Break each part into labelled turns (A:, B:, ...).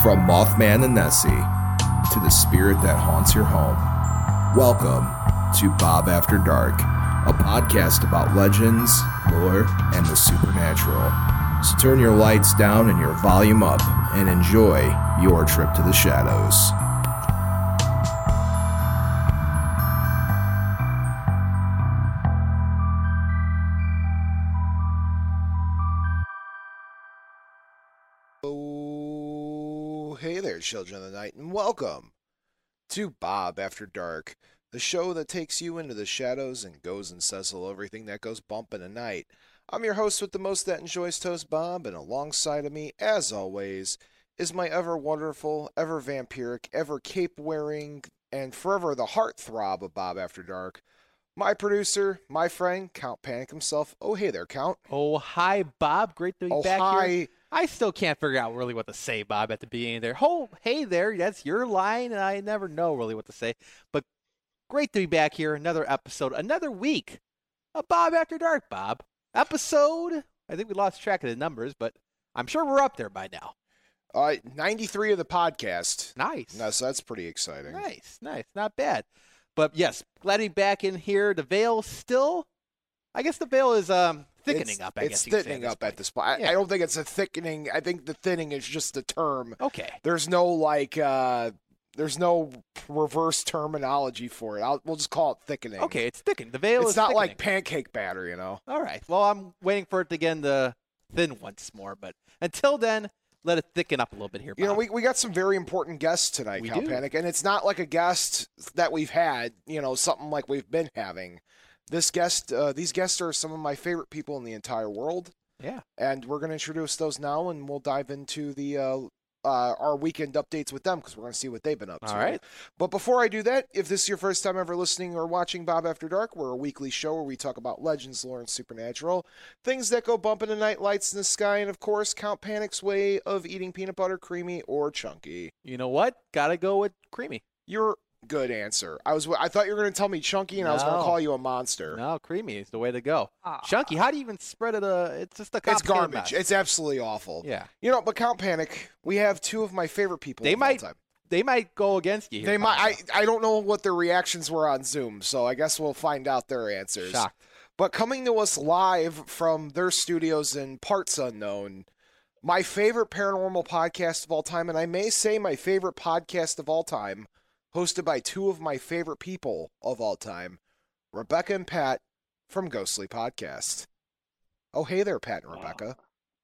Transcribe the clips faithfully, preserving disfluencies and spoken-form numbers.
A: From Mothman and Nessie to the spirit that haunts your home, welcome to Bob After Dark, a podcast about legends, lore, and the supernatural. So turn your lights down and your volume up and enjoy your trip to the shadows. Oh, hey there, children of the night, and welcome to Bob After Dark, the show that takes you into the shadows and goes and says hello everything that goes bump in the night. I'm your host with the most that enjoys toast, Bob, and alongside of me, as always, is my ever wonderful, ever vampiric, ever cape-wearing, and forever the heartthrob of Bob After Dark, my producer, my friend, Count Panic himself. Oh, hey there, Count.
B: Oh, hi, Bob. Great to be
A: oh,
B: back
A: hi.
B: here. I still can't figure out really what to say, Bob, at the beginning there. Oh, hey there. That's your line, and I never know really what to say. But great to be back here. Another episode, another week of Bob After Dark, Bob. Episode, I think we lost track of the numbers, but I'm sure we're up there by now.
A: Uh, ninety-three of the podcast.
B: Nice.
A: No, so that's pretty exciting.
B: Nice, nice. Not bad. But yes, glad to be back in here. The veil still, I guess the veil is um thickening
A: it's,
B: up, I
A: it's
B: guess you could say
A: thickening
B: at
A: up
B: this
A: at this point. I,
B: Yeah.
A: I don't think it's a thickening. I think the thinning is just a term.
B: Okay.
A: There's no, like, uh, there's no reverse terminology for it. I'll, we'll just call it thickening.
B: Okay, it's thickening. The veil
A: It's
B: is
A: not
B: thickening.
A: like pancake batter, you know?
B: All right. Well, I'm waiting for it to again to thin once more, but until then, let it thicken up a little bit here, Bob.
A: You know, we, we got some very important guests tonight,
B: We
A: Cal
B: do.
A: Panic, and it's not like a guest that we've had, you know, something like we've been having. This guest, uh, these guests are some of my favorite people in the entire world.
B: Yeah.
A: And we're going to introduce those now, and we'll dive into the uh, uh, our weekend updates with them because we're going to see what they've been up to.
B: All right.
A: But before I do that, if this is your first time ever listening or watching Bob After Dark, we're a weekly show where we talk about legends, lore, and supernatural, things that go bump in the night, lights in the sky, and of course, Count Panic's way of eating peanut butter, creamy or chunky.
B: You know what? Gotta go with creamy.
A: Your good answer. I was I thought you were going to tell me chunky, and I was going to
B: No.
A: call you a monster.
B: No, creamy is the way to go.
C: Aw.
B: Chunky, how do you even spread it? Uh, it's just a
A: It's
B: complicated
A: garbage.
B: mess.
A: It's absolutely awful.
B: Yeah.
A: You know, but Count Panic, we have two of my favorite people
B: They
A: of
B: might-
A: all time.
B: They might go against you here.
A: They
B: Bob,
A: might. I, I don't know what their reactions were on Zoom, so I guess we'll find out their
B: though.
A: answers.
B: Shocked.
A: But coming to us live from their studios in parts unknown, my favorite paranormal podcast of all time, and I may say my favorite podcast of all time, hosted by two of my favorite people of all time, Rebecca and Pat from Ghostly Podcast. Oh, hey there, Pat and
D: Wow.
A: Rebecca.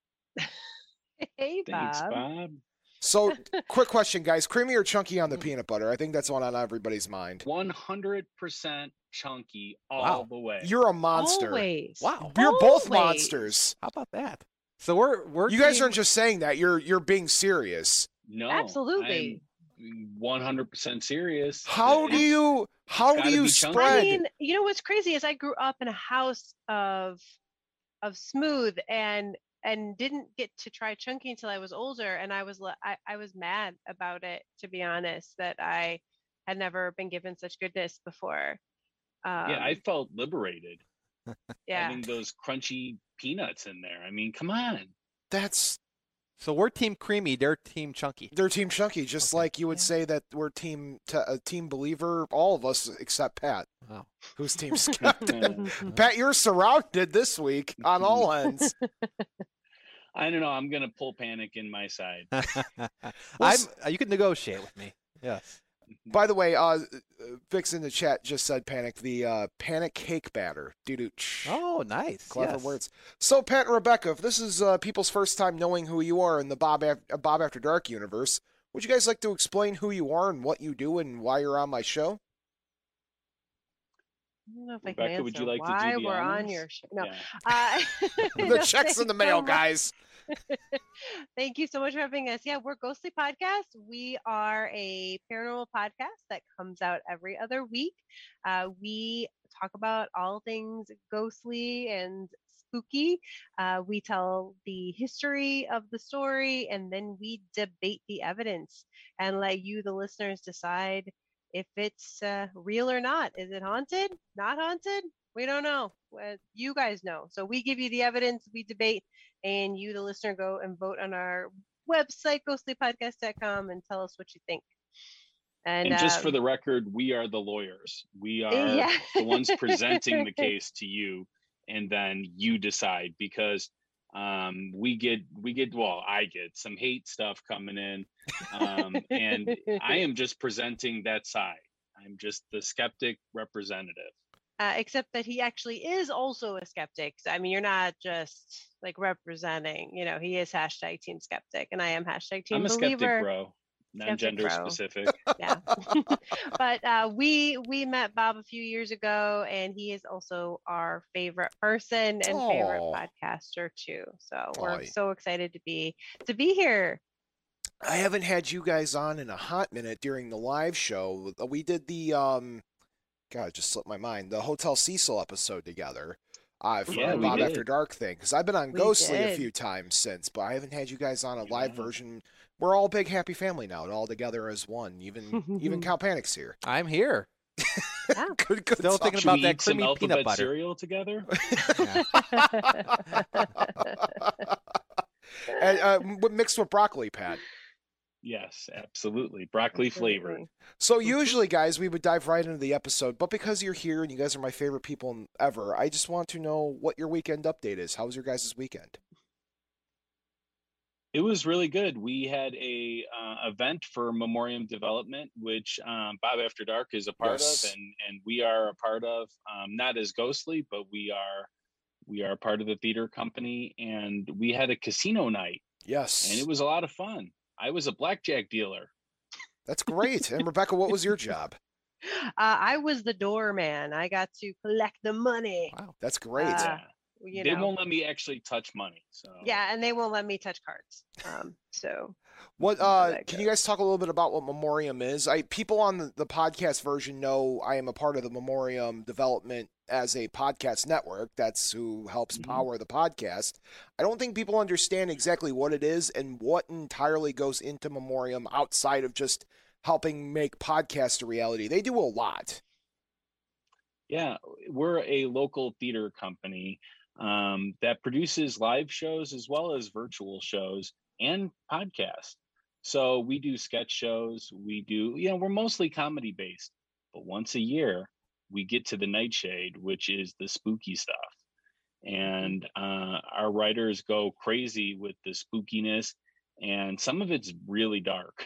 C: Hey,
D: Thanks,
C: Bob.
D: Bob.
A: So, quick question, guys. Creamy or chunky on the peanut butter? I think that's one on everybody's mind.
D: one hundred percent chunky all
B: Wow.
D: the way.
A: You're a monster.
C: Always.
B: Wow.
A: You're both
C: Always.
A: monsters.
B: How about that? So we're we're
A: You guys
B: team-
A: aren't just saying that. You're you're being serious.
D: no,
C: Absolutely.
D: I'm one hundred percent serious.
A: How do
D: It's-
A: you how
D: gotta
A: do you
D: be chunky.
A: spread?
C: I mean, you know what's crazy is I grew up in a house of of smooth and and didn't get to try chunky until I was older, and I was li- I, I was mad about it, to be honest, that I had never been given such goodness before. Um,
D: Yeah, I felt liberated
C: yeah.
D: having those crunchy peanuts in there. I mean, come on.
A: That's
B: So we're team creamy. They're team chunky.
A: they're team chunky, just
B: Okay.
A: like you would
C: Yeah.
A: say that we're team t- a team believer. All of us except Pat,
B: Wow.
A: who's team skeptic. Pat, you're surrounded this week on all ends.
D: I don't know. I'm gonna pull Panic in my side.
B: I'm.
A: s-
B: uh, You can negotiate with me. Yes.
A: By the way, uh, Vix in the chat just said panic. The uh, panic cake batter. Doo
B: Oh, nice.
A: Clever
B: yes.
A: words. So, Pat and Rebecca, if this is uh, people's first time knowing who you are in the Bob, Af- uh, Bob After Dark universe, would you guys like to explain who you are and what you do and why you're on my show?
C: I don't know if I can
D: Rebecca,
C: answer
D: would you like to do
C: why
D: the
C: we're on
D: honors?
C: your show. No.
D: Yeah.
C: Uh,
A: The
C: no,
A: check's in the
C: thanks
A: mail,
C: so much.
A: guys.
C: Thank you so much for having us. Yeah, we're Ghostly Podcast. We are a paranormal podcast that comes out every other week. Uh, we talk about all things ghostly and spooky. Uh, we tell the history of the story, and then we debate the evidence and let you, the listeners, decide if it's uh, real or not. Is it haunted? Not haunted? We don't know. Uh, you guys know. So we give you the evidence, we debate, and you, the listener, go and vote on our website, ghostly podcast dot com, and tell us what you think. And,
D: And just for
C: um,
D: the record, we are the lawyers. We are
C: yeah.
D: the ones presenting the case to you, and then you decide, because um, we get we get well, I get some hate stuff coming in, um, and I am just presenting that side. I'm just the skeptic representative.
C: Uh, except that he actually is also a skeptic. So, I mean, you're not just like representing, you know, he is hashtag team skeptic, and I am hashtag team
D: I'm a
C: believer.
D: skeptic, bro.
C: Skeptic
D: Non-gender
C: bro.
D: specific.
C: Yeah. But uh, we we met Bob a few years ago, and he is also our favorite person and favorite
A: Aw.
C: podcaster too. So
A: Aw.
C: we're so excited to be to be here.
A: I haven't had you guys on in a hot minute during the live show. We did the um, God, it just slipped my mind. The Hotel Cecil episode together. Uh, for
D: Yeah,
A: the
D: we
A: Bob
D: did.
A: After Dark thing, because I've been on
C: We
A: Ghostly a
C: did.
A: few times since, but I haven't had you guys on a live
D: Yeah.
A: version. We're all a big happy family now, and all together as one. Even even Cal Panic's here.
B: I'm here.
C: Yeah.
A: Good, good
B: Still
A: talk.
B: thinking
D: Should
B: about
D: we
B: that
D: eat some
B: creamy
D: alphabet
B: peanut butter.
D: cereal together?
A: and, uh, m- mixed with broccoli, Pat.
D: Yes, absolutely. Broccoli flavored.
C: Absolutely.
A: So
C: Mhm.
A: usually, guys, we would dive right into the episode, but because you're here and you guys are my favorite people ever, I just want to know what your weekend update is. How was your guys' weekend?
D: It was really good. We had a uh, event for Memoriam Development, which um, Bob After Dark is a part
A: Yes.
D: of, and and we are a part of. Um, not as Ghostly, but we are we are part of the theater company, and we had a casino night,
A: Yes.
D: and it was a lot of fun. I was a blackjack dealer.
A: That's great. And Rebecca, what was your job?
C: Uh, I was the doorman. I got to collect the money.
B: Wow.
A: That's great.
C: Uh,
D: yeah,
C: You
D: they
C: know.
D: won't let me actually touch money. So
C: Yeah, and they won't let me touch cards. Um, so
A: What
C: How
A: uh
C: that
A: can you guys talk a little bit about what Memoriam is? I people on the, the podcast version know I am a part of the Memoriam development as a podcast network. That's who helps
D: Mhm.
A: power the podcast. I don't think people understand exactly what it is and what entirely goes into Memoriam outside of just helping make podcasts a reality. They do a lot.
D: yeah, we're a local theater company um, that produces live shows as well as virtual shows and podcasts. So we do sketch shows. We do, you know, we're mostly comedy based, but once a year we get to the Nightshade, which is the spooky stuff. And uh, our writers go crazy with the spookiness, and some of it's really dark.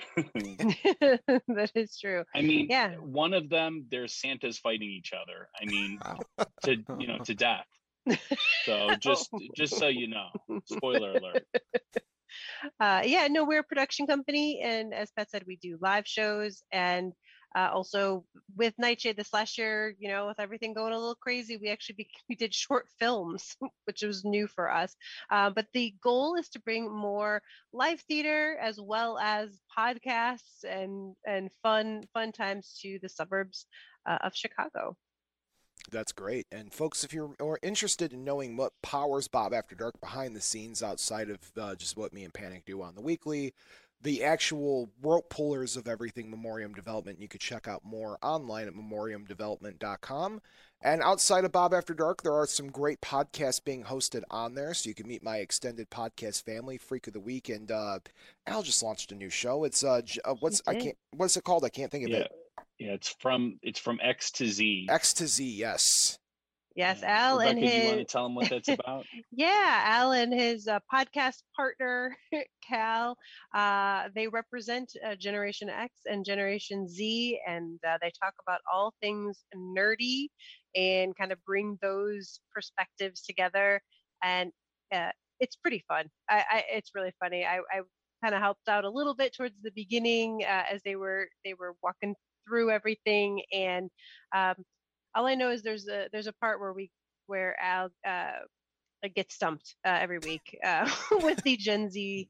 C: that is true.
D: I mean,
C: Yeah.
D: one of them, there's Santas fighting each other. I mean,
B: Wow.
D: to you know, to death. So just just so you know, spoiler alert.
C: Uh, yeah, no, we're a production company, and as Pat said, we do live shows, and uh, also with Nightshade this last year, you know, with everything going a little crazy, we actually be, we did short films, which was new for us. Uh, but the goal is to bring more live theater as well as podcasts and and fun fun times to the suburbs uh, of Chicago.
A: That's great. And folks, if you're more interested in knowing what powers Bob After Dark behind the scenes outside of uh, just what me and Panic do on the weekly, the actual rope pullers of everything Memoriam Development, you could check out more online at memoriam development dot com. And outside of Bob After Dark, there are some great podcasts being hosted on there, so you can meet my extended podcast family, Freak of the Week, and uh, Al just launched a new show. It's uh, j- uh what's
C: He
A: I
C: did.
A: can't what's it called? I can't think of
D: Yeah,
A: it.
D: yeah. It's from it's from X to Z.
A: X to Z, yes.
C: Yes,
D: Yeah.
C: Al and
D: Rebecca, do you want to
C: his
D: tell them what that's about?
C: yeah, Al and his uh, podcast partner Cal, uh, they represent uh, Generation X and Generation Z, and uh, they talk about all things nerdy and kind of bring those perspectives together. And uh, it's pretty fun. I, I it's really funny. I, I kind of helped out a little bit towards the beginning uh, as they were they were walking through everything, and um, all I know is there's a there's a part where we where Al uh, like gets stumped uh, every week uh, with the Gen Z,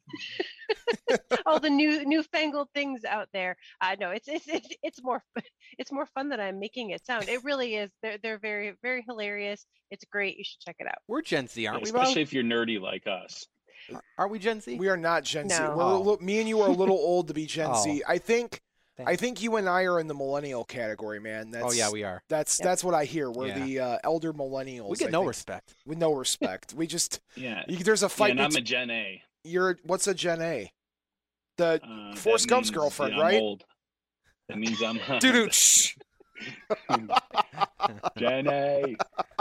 C: all the new newfangled things out there. I know it's it's it's it's more fu- it's more fun than I'm making it sound. It really is. They're they're very very hilarious. It's great. You should check it out.
B: We're Gen Z,
D: Yeah,
B: aren't we, Bob?
D: especially if you're nerdy like us.
B: Are we Gen Z?
A: We are not Gen Z.
C: No.
A: We're a
B: Oh.
A: little, me and you are a little old to be Gen
B: Oh.
A: Z. I think I
B: Thanks.
A: think you and I are in the millennial category, man. That's,
B: Oh yeah, we are.
A: That's
C: Yep.
A: that's what I hear. We're
B: Yeah.
A: the uh, elder millennials.
B: We get
A: I
B: no
A: think,
B: respect.
A: with no respect. We just
D: Yeah.
A: you, there's a
D: Yeah,
A: fight.
D: and I'm
A: bet-
D: a Gen A.
A: you're what's a Gen A? The
D: Uh,
A: Forrest
D: that
A: Gump's
D: means,
A: girlfriend,
D: yeah, I'm
A: right?
D: old. That means I'm
A: Dude, shh.
D: Jenny.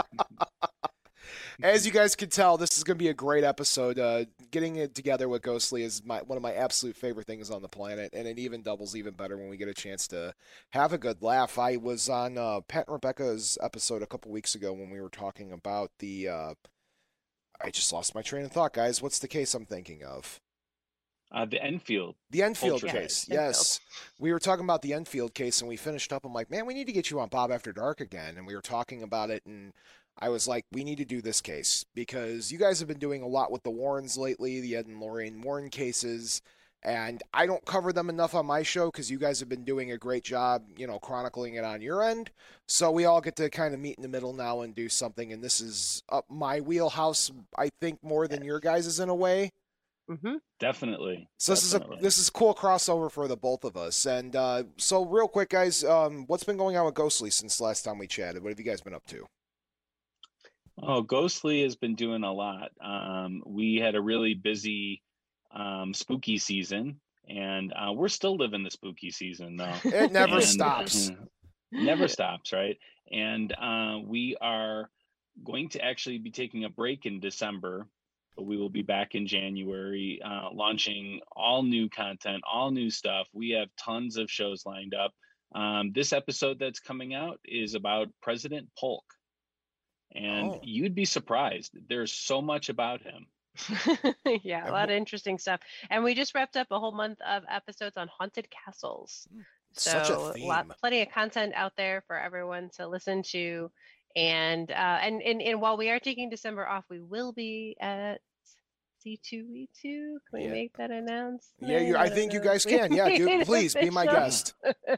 A: As you guys can tell, this is going to be a great episode. Uh, getting it together with Ghostly is my, one of my absolute favorite things on the planet, and it even doubles even better when we get a chance to have a good laugh. I was on uh, Pat and Rebecca's episode a couple weeks ago when we were talking about the. Uh, I just lost my train of thought, guys. What's the case I'm thinking of?
D: Uh, the Enfield.
A: The Enfield
D: Poltergeist.
A: case,
C: Enfield.
A: yes. We were talking about the Enfield case, and we finished up. I'm like, man, we need to get you on Bob After Dark again. And we were talking about it, and I was like, we need to do this case because you guys have been doing a lot with the Warrens lately, the Ed and Lorraine Warren cases, and I don't cover them enough on my show because you guys have been doing a great job, you know, chronicling it on your end. So we all get to kind of meet in the middle now and do something, and this is up my wheelhouse, I think, more than your guys' in a way.
C: Mm-hmm.
D: Definitely.
A: So this
D: Definitely.
A: is a this is a cool crossover for the both of us. And uh, so real quick, guys, um, what's been going on with Ghostly since last time we chatted? What have you guys been up to?
D: Oh, Ghostly has been doing a lot. Um, we had a really busy um, spooky season, and uh, we're still living the spooky season, though.
A: It never
D: And-
A: stops.
D: Never stops, right? And uh, we are going to actually be taking a break in December, but we will be back in January, uh, launching all new content, all new stuff. We have tons of shows lined up. Um, this episode that's coming out is about President Polk. And
A: Oh.
D: you'd be surprised. There's so much about him.
C: Yeah, a
A: And
C: lot
A: wh-
C: of interesting stuff. And we just wrapped up a whole month of episodes on haunted castles. So
A: Such a
C: lot,
A: theme.
C: plenty of content out there for everyone to listen to. And uh, and, and and while we are taking December off, we will be at C two E two. Can we
A: Yeah.
C: make that announcement?
A: Yeah, you, I
C: don't
A: think you
C: know.
A: guys
C: We
A: can. Yeah,
C: made
A: dude,
C: it
A: please be my
C: official.
A: guest.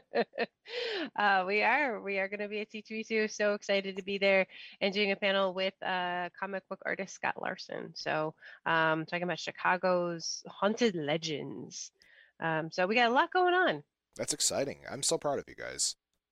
C: uh, we are. We are going to be at C two E two. So excited to be there and doing a panel with uh, comic book artist Scott Larson. So um, talking about Chicago's haunted legends. Um, so we got a lot going on.
A: That's exciting. I'm so proud of you guys.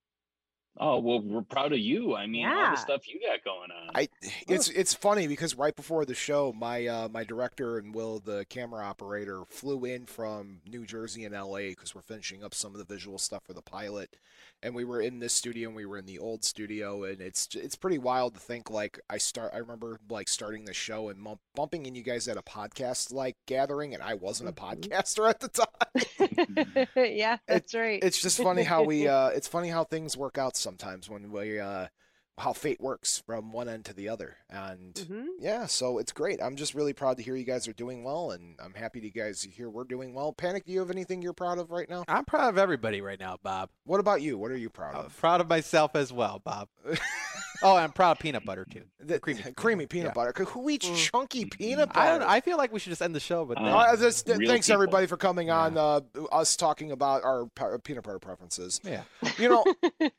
D: Oh, well, we're proud of you. I mean, all
C: Yeah.
D: the stuff you got going on.
A: I it's it's funny because right before the show, my uh, my director and Will, the camera operator, flew in from New Jersey and L A because we're finishing up some of the visual stuff for the pilot, and we were in this studio and we were in the old studio, and it's it's pretty wild to think like I start I remember like starting the show and bump, bumping in you guys at a podcast like gathering, and I wasn't a
C: Mhm.
A: podcaster at the time.
C: Yeah, that's right.
A: It's just funny how we uh, it's funny how things work out sometimes when we uh, how fate works from one end to the other, and.
C: Mhm.
A: Yeah, so it's great. I'm just really proud to hear you guys are doing well, and I'm happy to guys hear we're doing well. Panic, do you have anything you're proud of right now?
B: I'm proud of everybody right now, Bob.
A: What about you? What are you proud
B: I'm
A: of?
B: proud of myself as well, Bob. Oh, I'm proud of peanut butter too.
A: The,
B: creamy
A: creamy,
B: peanut
A: peanut
B: yeah.
A: butter. 'Cause Who eats
C: Mm.
A: chunky peanut butter?
B: I don't know. I feel like we should just end the show, but
D: Uh,
B: that-
A: Uh, this- th-
D: Real
A: thanks
D: people.
A: everybody for coming
B: Yeah.
A: on. Uh, us talking about our pe- peanut butter preferences.
B: yeah.
A: You know,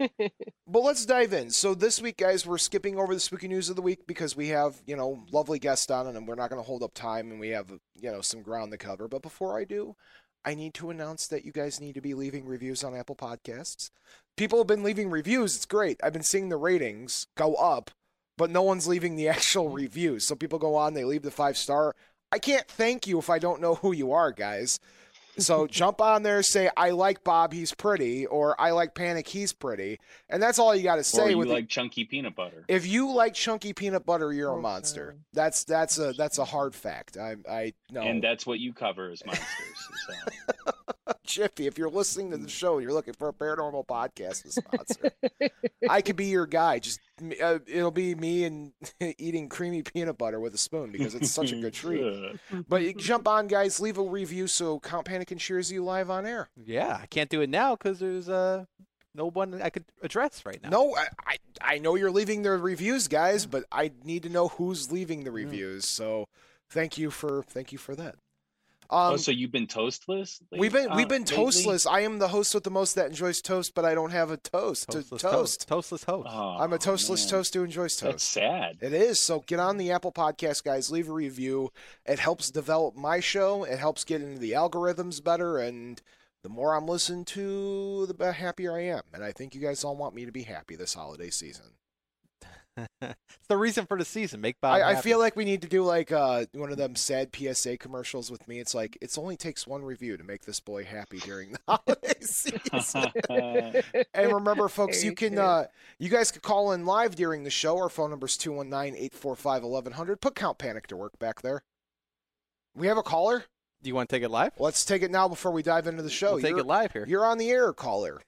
A: but let's dive in. So this week, guys, we're skipping over the spooky news of the week because we have, you know, lovely guests on, and we're not going to hold up time, and we have, you know, some ground to cover. But before I do, I need to announce that you guys need to be leaving reviews on Apple Podcasts. People have been leaving reviews. It's great. I've been seeing the ratings go up, but no one's leaving the actual reviews. So people go on, they leave the five star. I can't thank you if I don't know who you are, guys. So jump on there, say I like Bob, he's pretty, or I like Panic, he's pretty, and that's all you got to
D: or
A: say.
D: you
A: With the-
D: like chunky peanut butter.
A: if you like chunky peanut butter, you're a
C: Okay.
A: monster. That's that's a that's a hard fact. I I know.
D: And that's what you cover as monsters. So.
A: Jiffy, if you're listening to the show and you're looking for a paranormal podcast to sponsor, I could be your guy. Just uh, it'll be me and eating creamy peanut butter with a spoon because it's such a good treat.
D: Ugh.
A: But you jump on, guys, leave a review so Count Panic can cheers you live on air.
B: Yeah, I can't do it now because there's uh, no one I could address right now.
A: No, I, I I know you're leaving the reviews, guys, but I need to know who's leaving the
B: Yeah.
A: reviews. So thank you for thank you for that. Um,
D: oh, so you've been toastless? late-
A: we've been we've
D: uh,
A: been
D: lately?
A: toastless. I am the host with the most that enjoys toast, but I don't have a toast to
B: Toastless
A: toast.
B: toast. Toastless host.
D: Oh,
A: I'm a toastless
D: man.
A: toast who enjoys
D: That's
A: toast.
D: sad.
A: It is. So get on the Apple Podcast, guys. Leave a review. It helps develop my show. It helps get into the algorithms better. And the more I'm listened to, the be- happier I am. And I think you guys all want me to be happy this holiday season.
B: It's the reason for the season. Make Bob
A: I, I
B: happy.
A: feel like we need to do like uh, one of them sad P S A commercials with me. It's like it only takes one review to make this boy happy during the holiday season. And remember, folks, you
C: Very
A: can
C: true.
A: uh, you guys could call in live during the show. Our phone number is two one nine, eight four five, eleven hundred. Put Count Panic to work back there. We have a caller.
B: Do you want to take it live?
A: Let's take it now before we dive into the show.
B: We'll take
A: you're,
B: it live here.
A: You're on the air, caller.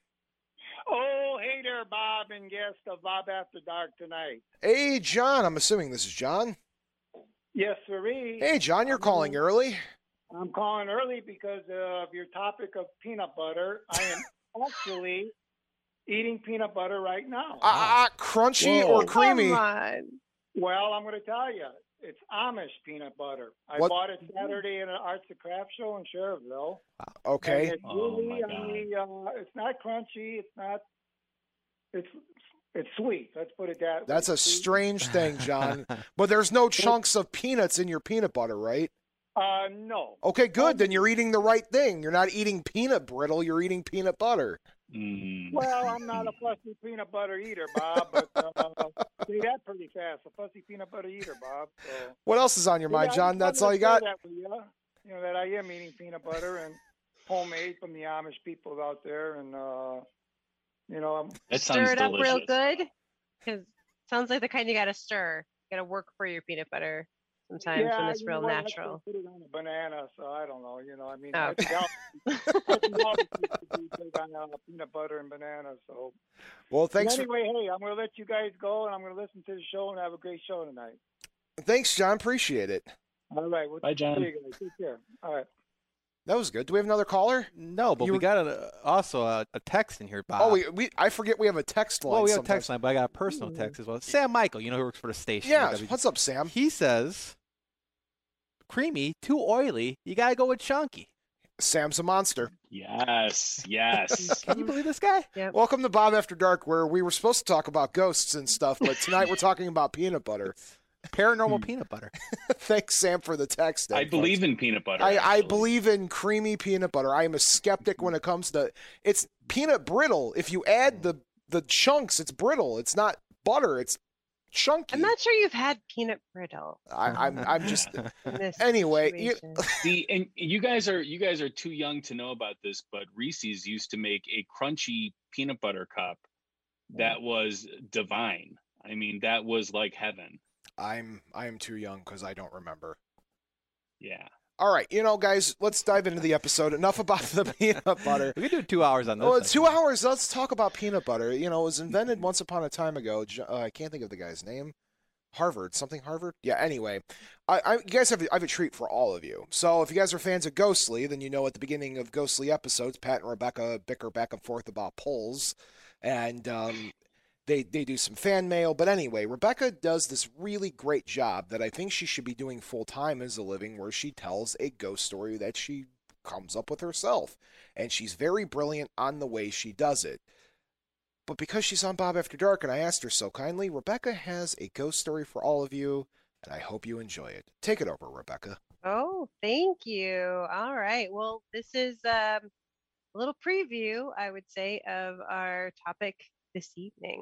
E: Oh, hey there, Bob and guest of Bob After Dark tonight.
A: Hey, John. I'm assuming this is John.
E: Yes, sirree.
A: Hey, John. You're calling early.
E: I'm calling early because of your topic of peanut butter. I am actually eating peanut butter right now.
A: Ah, uh, crunchy
D: Whoa.
A: or creamy?
C: Come on.
E: Well, I'm going to tell you, it's Amish peanut butter. I
A: What-
E: bought it Saturday in an arts and crafts show in Cherville.
A: Okay.
E: And it's
D: Oh,
E: really,
D: my
E: I mean, uh, it's not crunchy. It's not. It's it's sweet. Let's put it that way.
A: That's a
E: Sweet.
A: strange thing, John. But there's no chunks of peanuts in your peanut butter, right?
E: Uh, no.
A: Okay, good. Then you're eating the right thing. You're not eating peanut brittle. You're eating peanut butter.
D: Mm.
E: Well, I'm not a fussy peanut butter eater, Bob, but uh, say that pretty fast. A fussy peanut butter eater, Bob. So.
A: What else is on your mind,
E: Yeah, I
A: John?
E: just
A: That's
E: wanted
A: all
E: to
A: you
E: share
A: got?
E: That with you. you know that I am eating peanut butter and homemade from the Amish people out there, and uh, you know, I'm,
D: That
C: Stir
D: sounds
C: it up
D: delicious.
C: real good. Because sounds like the kind you got to stir. Got to work for your peanut butter sometimes
E: yeah,
C: when it's
E: you know
C: real
E: what, I just
C: natural.
E: put it on a banana, so I don't know. You know, I mean,
C: Oh,
E: I
C: okay.
E: think Al- I think Al used to be big on uh, peanut butter and banana. So
A: Well,
E: But
A: thanks. For,
E: anyway, hey, I'm going to let you guys go, and I'm going to listen to the show and have a great show tonight.
A: thanks, John. Appreciate it.
E: All right, we'll
D: Bye, John.
E: see you guys. Take care. All right.
A: That was good. Do we have another caller?
B: No, but
A: You
B: we
A: were-
B: got a, also a, a text in here, Bob.
A: Oh, we, we I forget we have a text line.
B: well, we have a
A: sometimes.
B: text line, but I got a personal text as well. Sam Michael, you know, who works for the station.
A: Yeah.
B: W-
A: What's up, Sam?
B: He says, creamy, too oily. You got to go with chunky.
A: Sam's a monster.
D: Yes, yes.
B: Can you believe this guy?
C: Yep.
A: Welcome to Bob After Dark, where we were supposed to talk about ghosts and stuff, but tonight we're talking about peanut butter.
B: Paranormal peanut butter.
A: Thanks, Sam, for the text.
D: I
A: then,
D: believe
A: folks.
D: in peanut butter.
A: I, I
D: actually.
A: believe in creamy peanut butter. I am a skeptic when it comes to it's peanut brittle. If you add the the chunks, it's brittle. It's not butter. It's chunky.
C: I'm not sure you've had peanut brittle
A: I, I'm I'm just
C: in this
A: Anyway, you-
C: situation.
D: See, and you guys are you guys are too young to know about this, but Reese's used to make a crunchy peanut butter cup that was divine. I mean, that was like heaven.
A: I'm I am too young because I don't remember.
D: Yeah.
A: All right, you know, guys, let's dive into the episode. Enough about the peanut butter.
B: We could do two hours on this.
A: Oh,
B: I
A: two
B: think.
A: hours. Let's talk about peanut butter. You know, it was invented once upon a time ago. Jo- Uh, I can't think of the guy's name. Harvard, something Harvard. Yeah. Anyway, I, I you guys have I have a treat for all of you. So if you guys are fans of Ghostly, then you know at the beginning of Ghostly episodes, Pat and Rebecca bicker back and forth about polls, and um, they they do some fan mail. But anyway, Rebecca does this really great job that I think she should be doing full time as a living, where she tells a ghost story that she comes up with herself, and she's very brilliant on the way she does it. But because she's on Bob After Dark and I asked her so kindly, Rebecca has a ghost story for all of you, and I hope you enjoy it. Take it over, Rebecca.
C: Oh, thank you. All right. Well, this is um, a little preview, I would say, of our topic this evening.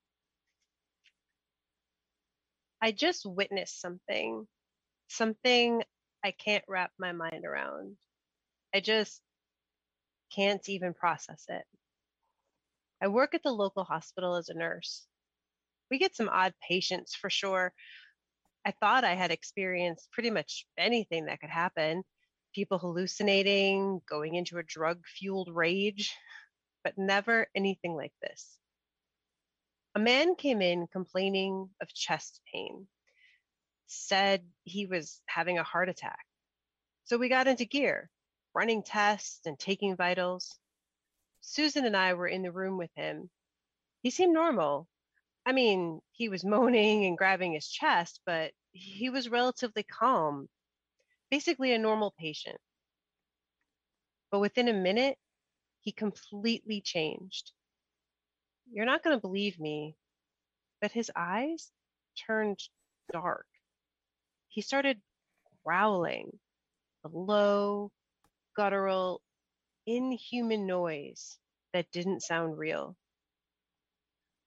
C: I just witnessed something, something I can't wrap my mind around. I just can't even process it. I work at the local hospital as a nurse. We get some odd patients for sure. I thought I had experienced pretty much anything that could happen, people hallucinating, going into a drug fueled rage, but never anything like this. A man came in complaining of chest pain, said he was having a heart attack. So we got into gear, running tests and taking vitals. Susan and I were in the room with him. He seemed normal. I mean, he was moaning and grabbing his chest, but he was relatively calm, basically a normal patient. But within a minute, he completely changed. You're not going to believe me, but his eyes turned dark. He started growling, a low, guttural, inhuman noise that didn't sound real.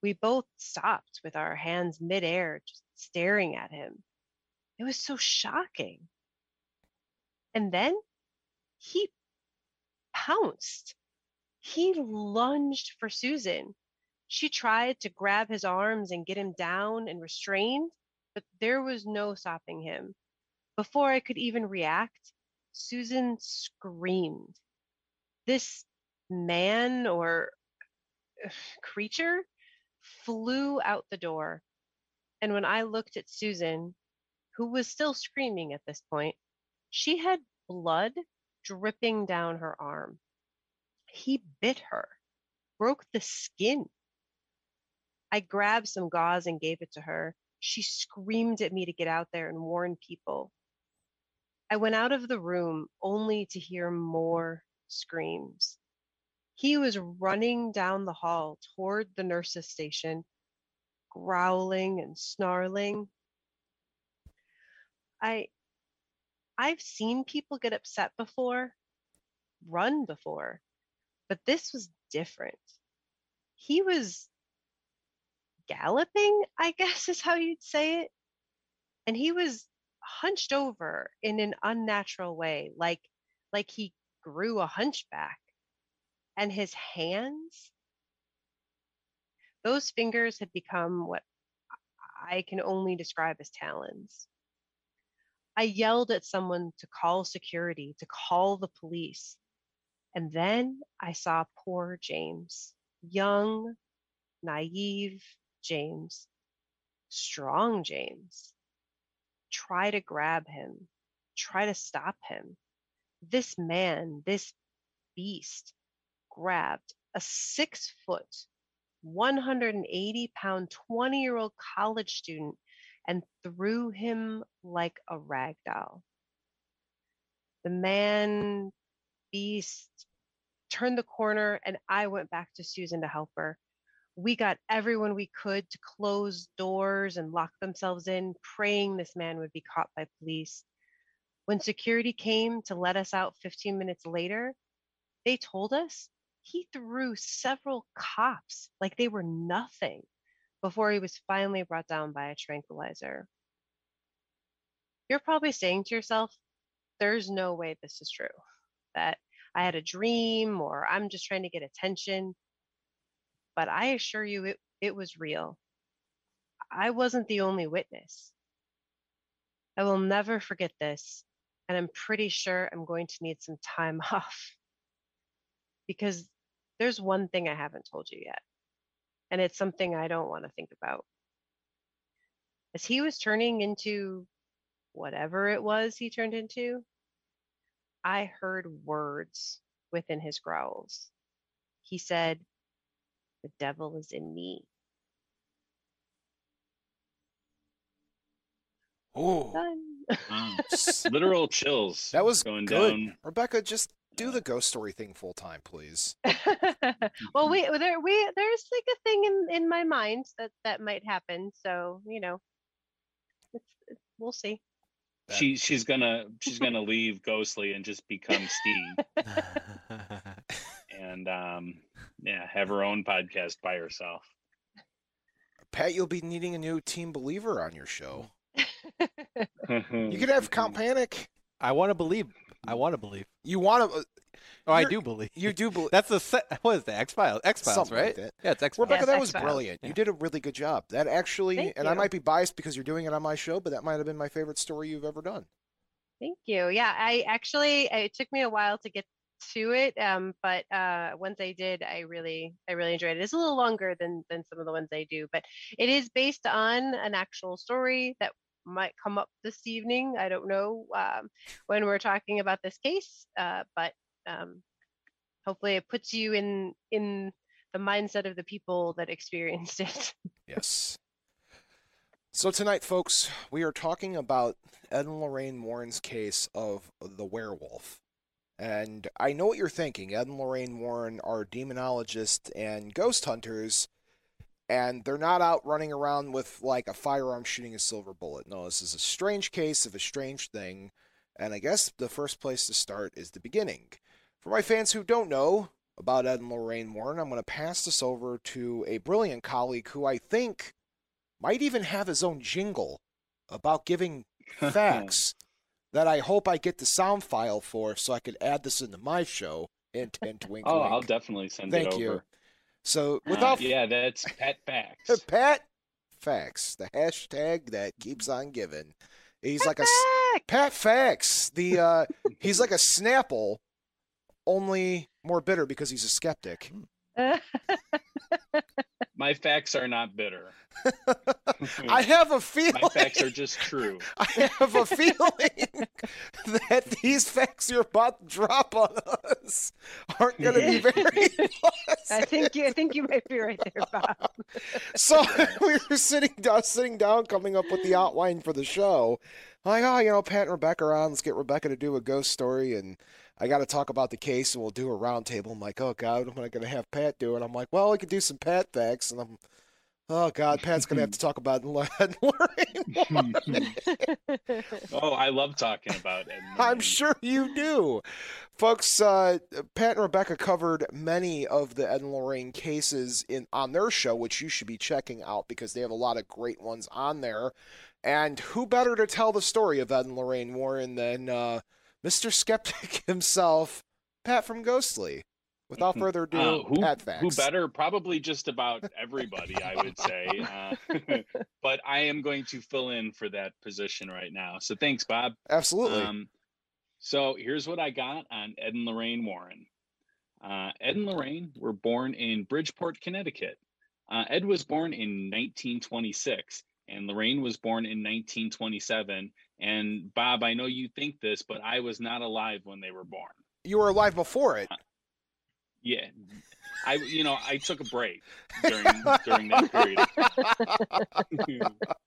C: We both stopped with our hands midair, just staring at him. It was so shocking. And then he pounced. He lunged for Susan. She tried to grab his arms and get him down and restrained, but there was no stopping him. Before I could even react, Susan screamed. This man or creature flew out the door. And when I looked at Susan, who was still screaming at this point, she had blood dripping down her arm. He bit her, broke the skin. I grabbed some gauze and gave it to her. She screamed at me to get out there and warn people. I went out of the room only to hear more screams. He was running down the hall toward the nurse's station, growling and snarling. I, I've seen people get upset before, run before, but this was different. He was galloping, I guess is how you'd say it. And he was hunched over in an unnatural way, like like he grew a hunchback. And his hands, those fingers had become what I can only describe as talons. I yelled at someone to call security, to call the police. And then I saw poor James, young, naive James, strong James, try to grab him, try to stop him. This man, this beast, grabbed a six foot, one hundred eighty pound, twenty year old college student and threw him like a rag doll. The man, beast, turned the corner, and I went back to Susan to help her. We got everyone we could to close doors and lock themselves in, praying this man would be caught by police. When security came to let us out fifteen minutes later, they told us he threw several cops like they were nothing before he was finally brought down by a tranquilizer. You're probably saying to yourself, there's no way this is true, that I had a dream or I'm just trying to get attention. But I assure you it, it was real. I wasn't the only witness. I will never forget this, and I'm pretty sure I'm going to need some time off. Because there's one thing I haven't told you yet, and it's something I don't want to think about. As he was turning into whatever it was he turned into, I heard words within his growls. He said, "The devil is in me."
A: Oh,
C: Done.
D: Wow. Literal chills.
A: that was
D: going
A: good.
D: down.
A: Rebecca, just do the ghost story thing full time, please.
C: Well, we there we there's like a thing in in my mind that that might happen. So you know, it's, it's we'll see.
A: That-
D: She she's gonna she's gonna leave Ghostly and just become Steve and um yeah have her own podcast by herself.
A: Pat, you'll be needing a new team believer on your show.
D: You
A: You could have Count Panic.
B: I want to believe. I want to believe.
A: You want to?
B: Oh, I
A: You're-
B: do believe.
A: You do believe.
B: That's the set. What is the X Files? X Files,
A: Something
B: right?
A: like that.
B: Yeah, it's X Files.
A: Rebecca,
C: Yes,
A: that was
C: X-Files.
A: brilliant.
B: Yeah.
A: You did a really good job. That actually,
C: Thank
A: and I
C: you.
A: might be biased because you're doing it on my show, but that might have been my favorite story you've ever done.
C: Thank you. Yeah, I actually it took me a while to get to it, um, but uh, once I did, I really I really enjoyed it. It's a little longer than than some of the ones I do, but it is based on an actual story that might come up this evening. I don't know um, when we're talking about this case, uh, but um, hopefully it puts you in in the mindset of the people that experienced it.
A: Yes. So tonight, folks, we are talking about Ed and Lorraine Warren's case of the werewolf. And I know what you're thinking. Ed and Lorraine Warren are demonologists and ghost hunters, and they're not out running around with like a firearm shooting a silver bullet. No, this is a strange case of a strange thing. And I guess the first place to start is the beginning. For my fans who don't know, about Ed and Lorraine Warren, I'm going to pass this over to a brilliant colleague who I think might even have his own jingle about giving facts that I hope I get the sound file for so I could add this into my show. Hint, hint, wink,
D: Oh,
A: wink.
D: I'll definitely send
A: Thank
D: it over.
A: you. So
D: Uh,
A: without
D: yeah, that's Pat Facts.
A: Pat Facts, the hashtag that keeps on giving. He's like a s-
C: Back!
A: Pat Facts. The uh, he's like a Snapple, only more bitter because he's a skeptic.
D: My facts are not bitter.
A: I have a feeling.
D: My facts are just true.
A: I have a feeling that these facts you're about to drop on us aren't going to be very pleasant.
C: I think you. I think you might be right there, Bob.
A: So we were sitting down, sitting down, coming up with the outline for the show. Like, oh, you know, Pat and Rebecca are on. Let's get Rebecca to do a ghost story, and I got to talk about the case, and we'll do a round table. I'm like, oh God, what am I going to have Pat do? And I'm like, well, we could do some Pat facts, and I'm, oh God, Pat's going to have to talk about Ed and Lorraine.
D: Oh, I love talking about it.
A: I'm sure you do. Folks, uh, Pat and Rebecca covered many of the Ed and Lorraine cases in on their show, which you should be checking out because they have a lot of great ones on there. And who better to tell the story of Ed and Lorraine Warren than uh, Mister Skeptic himself, Pat from Ghostly. Without further ado,
D: Uh, who,
A: Pat Facts.
D: who better? Probably just about everybody, I would say. Uh, but I am going to fill in for that position right now. So thanks, Bob.
A: Absolutely.
D: Um, so here's what I got on Ed and Lorraine Warren. Uh, Ed and Lorraine were born in Bridgeport, Connecticut. Uh, Ed was born in nineteen twenty-six, and Lorraine was born in nineteen twenty-seven. And Bob, I know you think this, but I was not alive when they were born.
A: You were alive before it.
D: Yeah, I you know I took a break during during that period.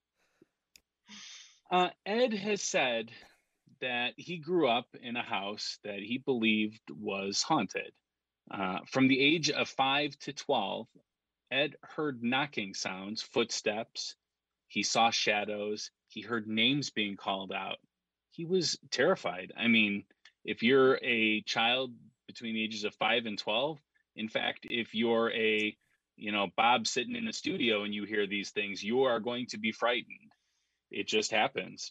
D: uh, Ed has said that he grew up in a house that he believed was haunted. Uh, from the age of five to twelve, Ed heard knocking sounds, footsteps. He saw shadows. He heard names being called out. He was terrified. I mean, if you're a child between the ages of five and twelve, in fact, if you're a, you know, Bob sitting in the studio and you hear these things, you are going to be frightened. It just happens.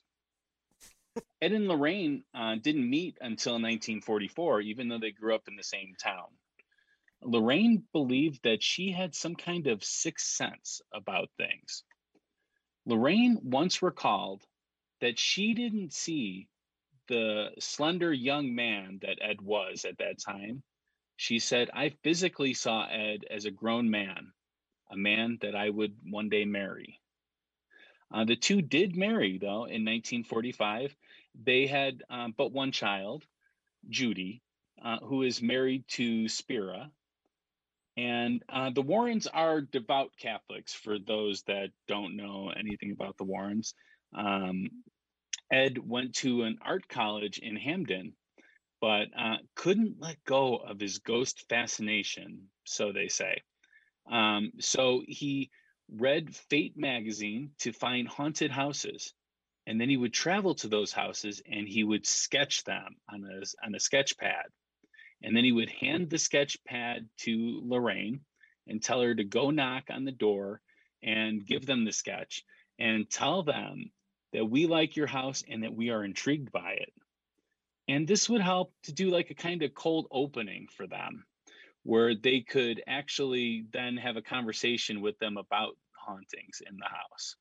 D: Ed and Lorraine uh, didn't meet until nineteen forty-four, even though they grew up in the same town. Lorraine believed that she had some kind of sixth sense about things. Lorraine once recalled that she didn't see the slender young man that Ed was at that time. She said, I physically saw Ed as a grown man, a man that I would one day marry. Uh, the two did marry, though, in nineteen forty-five. They had um, but one child, Judy, uh, who is married to Spira. And uh, the Warrens are devout Catholics, for those that don't know anything about the Warrens. Um, Ed went to an art college in Hamden, but uh, couldn't let go of his ghost fascination, so they say. Um, so he read Fate magazine to find haunted houses, and then he would travel to those houses and he would sketch them on a, on a sketch pad. And then he would hand the sketch pad to Lorraine and tell her to go knock on the door and give them the sketch and tell them that we like your house and that we are intrigued by it. And this would help to do like a kind of cold opening for them, where they could actually then have a conversation with them about hauntings in the house.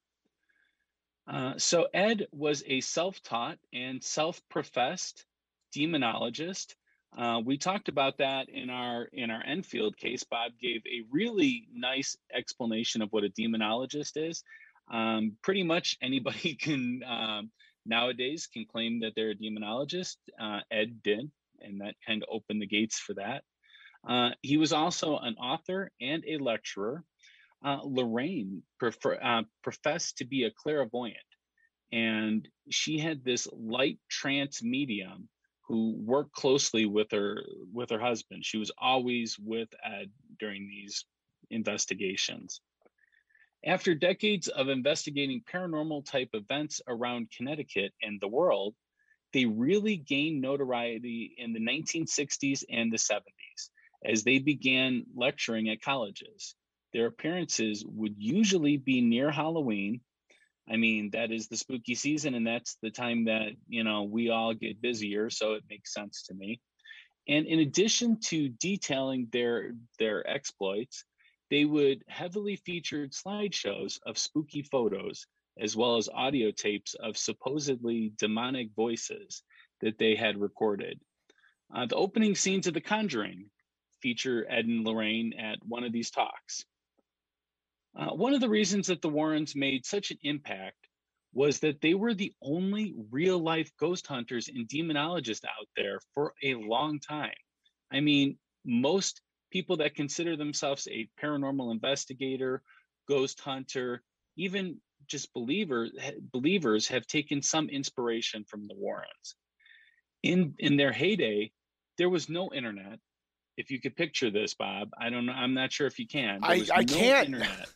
D: Uh, so Ed was a self-taught and self-professed demonologist. Uh, we talked about that in our in our Enfield case. Bob gave a really nice explanation of what a demonologist is. Um, pretty much anybody can um, nowadays can claim that they're a demonologist. Uh, Ed did, and that kind of opened the gates for that. Uh, he was also an author and a lecturer. Uh, Lorraine prefer, uh, professed to be a clairvoyant, and she had this light trance medium who worked closely with her with her husband. She was always with Ed during these investigations. After decades of investigating paranormal type events around Connecticut and the world, they really gained notoriety in the nineteen sixties and the seventies as they began lecturing at colleges. Their appearances would usually be near Halloween. I mean, that is the spooky season, and that's the time that, you know, we all get busier, so it makes sense to me. And in addition to detailing their their exploits, they would heavily featured slideshows of spooky photos, as well as audio tapes of supposedly demonic voices that they had recorded. Uh, the opening scenes of The Conjuring feature Ed and Lorraine at one of these talks. Uh, one of the reasons that the Warrens made such an impact was that they were the only real life ghost hunters and demonologists out there for a long time. I mean, most people that consider themselves a paranormal investigator, ghost hunter, even just believer, believers have taken some inspiration from the Warrens. In, in their heyday, there was no internet. If you could picture this, Bob, I don't know. I'm not sure if you can. There
A: I,
D: was
A: I
D: no
A: can't.
D: internet.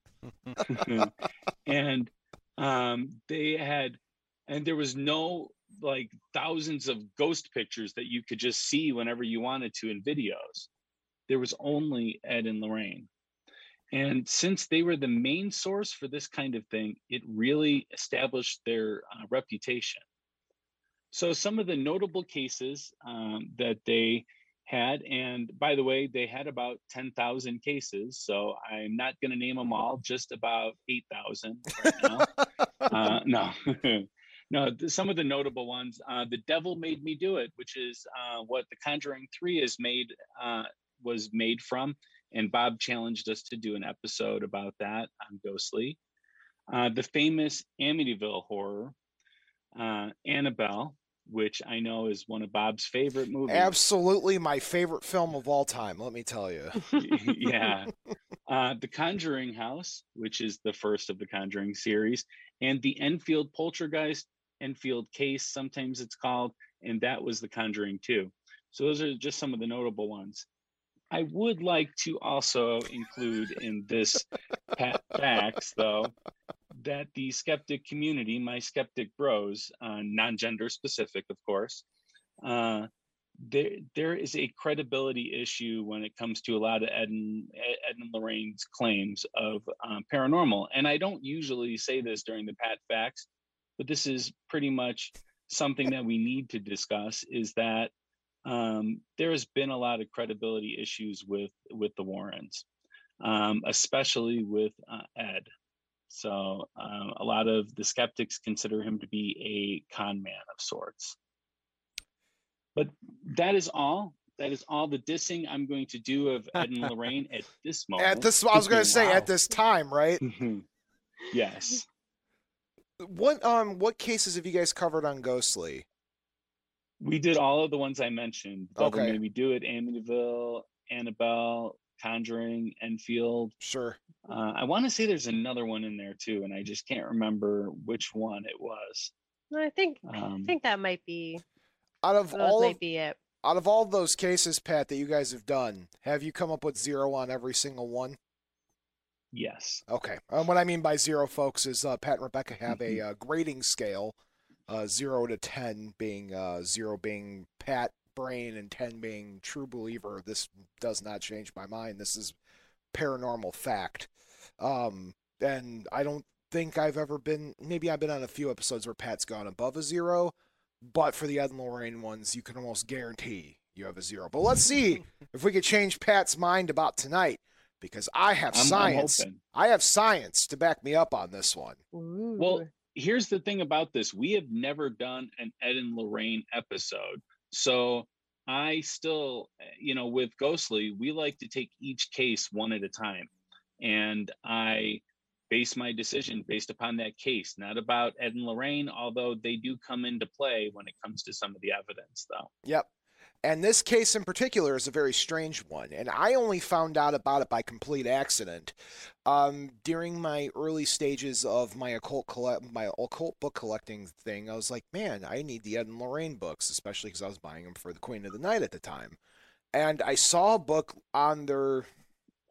D: And um, they had, and there was no like thousands of ghost pictures that you could just see whenever you wanted to in videos. There was only Ed and Lorraine. And since they were the main source for this kind of thing, it really established their uh, reputation. So some of the notable cases um, that they had, and by the way, they had about ten thousand cases, so I'm not going to name them all, just about eight thousand right now. uh, no, no, some of the notable ones, uh, The Devil Made Me Do It, which is uh, what The Conjuring three is made, uh, was made from, and Bob challenged us to do an episode about that on Ghostly. Uh, the famous Amityville Horror, uh, Annabelle, which I know is one of Bob's favorite movies.
A: Absolutely my favorite film of all time, let me tell you.
D: Yeah. Uh, the Conjuring House, which is the first of the Conjuring series, and the Enfield Poltergeist, Enfield Case, sometimes it's called, and that was The Conjuring two. So those are just some of the notable ones. I would like to also include in this Pat Facts, though, that the skeptic community, my skeptic bros, uh, non-gender specific, of course, uh, there there is a credibility issue when it comes to a lot of Ed and, Ed and Lorraine's claims of um, paranormal. And I don't usually say this during the Pat Facts, but this is pretty much something that we need to discuss, is that um, there has been a lot of credibility issues with, with the Warrens, um, especially with uh, Ed. So um, a lot of the skeptics consider him to be a con man of sorts. But that is all. That is all the dissing I'm going to do of Ed and Lorraine at this moment.
A: At this, I was going to say
B: Wow.
A: at this time, right?
D: Yes.
A: What um what cases have you guys covered on Ghostly?
D: We did all of the ones I mentioned. Devil
A: Okay.
D: Made Me Do It, Amityville, Annabelle, Conjuring, Enfield.
A: Sure.
D: Uh, I want to say there's another one in there too, and I just can't remember which one it was.
C: I think
D: Um,
C: I think that might be
A: Out of
C: those
A: all
C: might
A: of,
C: be it.
A: out of all those cases, Pat, that you guys have done, have you come up with zero on every single one?
D: Yes.
A: Okay. Um, what I mean by zero, folks, is uh, Pat and Rebecca have a uh, grading scale, uh, zero to ten being uh, zero being Pat brain and ten being true believer. This does not change my mind. This is paranormal fact. Um, and I don't think I've ever been. Maybe I've been on a few episodes where Pat's gone above a zero, but for the Ed and Lorraine ones, you can almost guarantee you have a zero. But let's see if we could change Pat's mind about tonight. Because I have
D: I'm, I'm
A: science.
D: hoping.
A: I have science to back me up on this one.
C: Ooh.
D: Well, here's the thing about this. We have never done an Ed and Lorraine episode. So I still, you know, with Ghostly, we like to take each case one at a time. And I base my decision based upon that case, not about Ed and Lorraine, although they do come into play when it comes to some of the evidence, though.
A: Yep. And this case in particular is a very strange one. And I only found out about it by complete accident. Um, during my early stages of my occult collect, my occult book collecting thing, I was like, man, I need the Ed and Lorraine books, especially because I was buying them for the Queen of the Night at the time. And I saw a book on their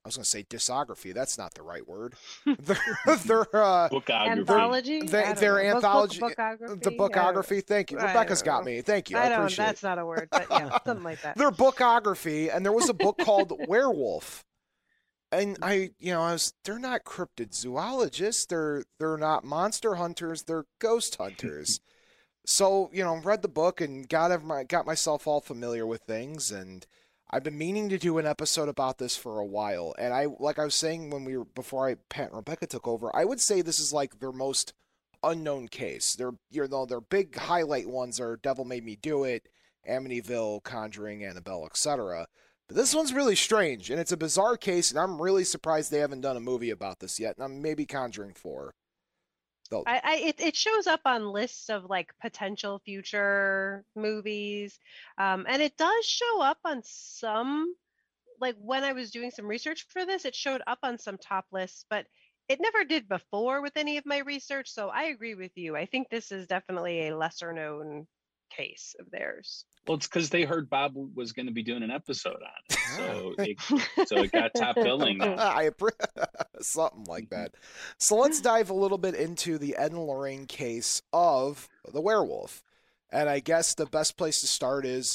A: I was going to say discography. That's not the right word. Their, their uh,
D: Bookography.
C: Anthology? I
A: they,
C: don't
A: their
C: know. Book-
A: anthology,
C: book- bookography?
A: the
C: I don't know.
A: bookography. Thank you.
C: I
A: Rebecca's
C: don't
A: got
C: know.
A: me. Thank you. I,
C: I don't.
A: appreciate
C: That's
A: it.
C: not a word, but yeah, something like that.
A: Their bookography, and there was a book called Werewolf. And I, you know, I was, they're not cryptid zoologists. They're, they're not monster hunters. They're ghost hunters. So, you know, read the book and got every, got myself all familiar with things. And I've been meaning to do an episode about this for a while. And I, like I was saying when we were, before I, Pat and Rebecca took over, I would say this is like their most unknown case. Their, you know, their big highlight ones are Devil Made Me Do It, Amityville, Conjuring, Annabelle, et cetera. But this one's really strange, and it's a bizarre case, and I'm really surprised they haven't done a movie about this yet. And I'm maybe Conjuring four. Though,
C: I, I it, it shows up on lists of like potential future movies, um, and it does show up on some. Like when I was doing some research for this, it showed up on some top lists, but it never did before with any of my research. So I agree with you. I think this is definitely a lesser known case of theirs.
D: Well, it's because they heard Bob was going to be doing an episode on it, so it, so it got top billing now.
A: I something like that. So let's dive a little bit into the Ed and Lorraine case of the werewolf. And I guess the best place to start is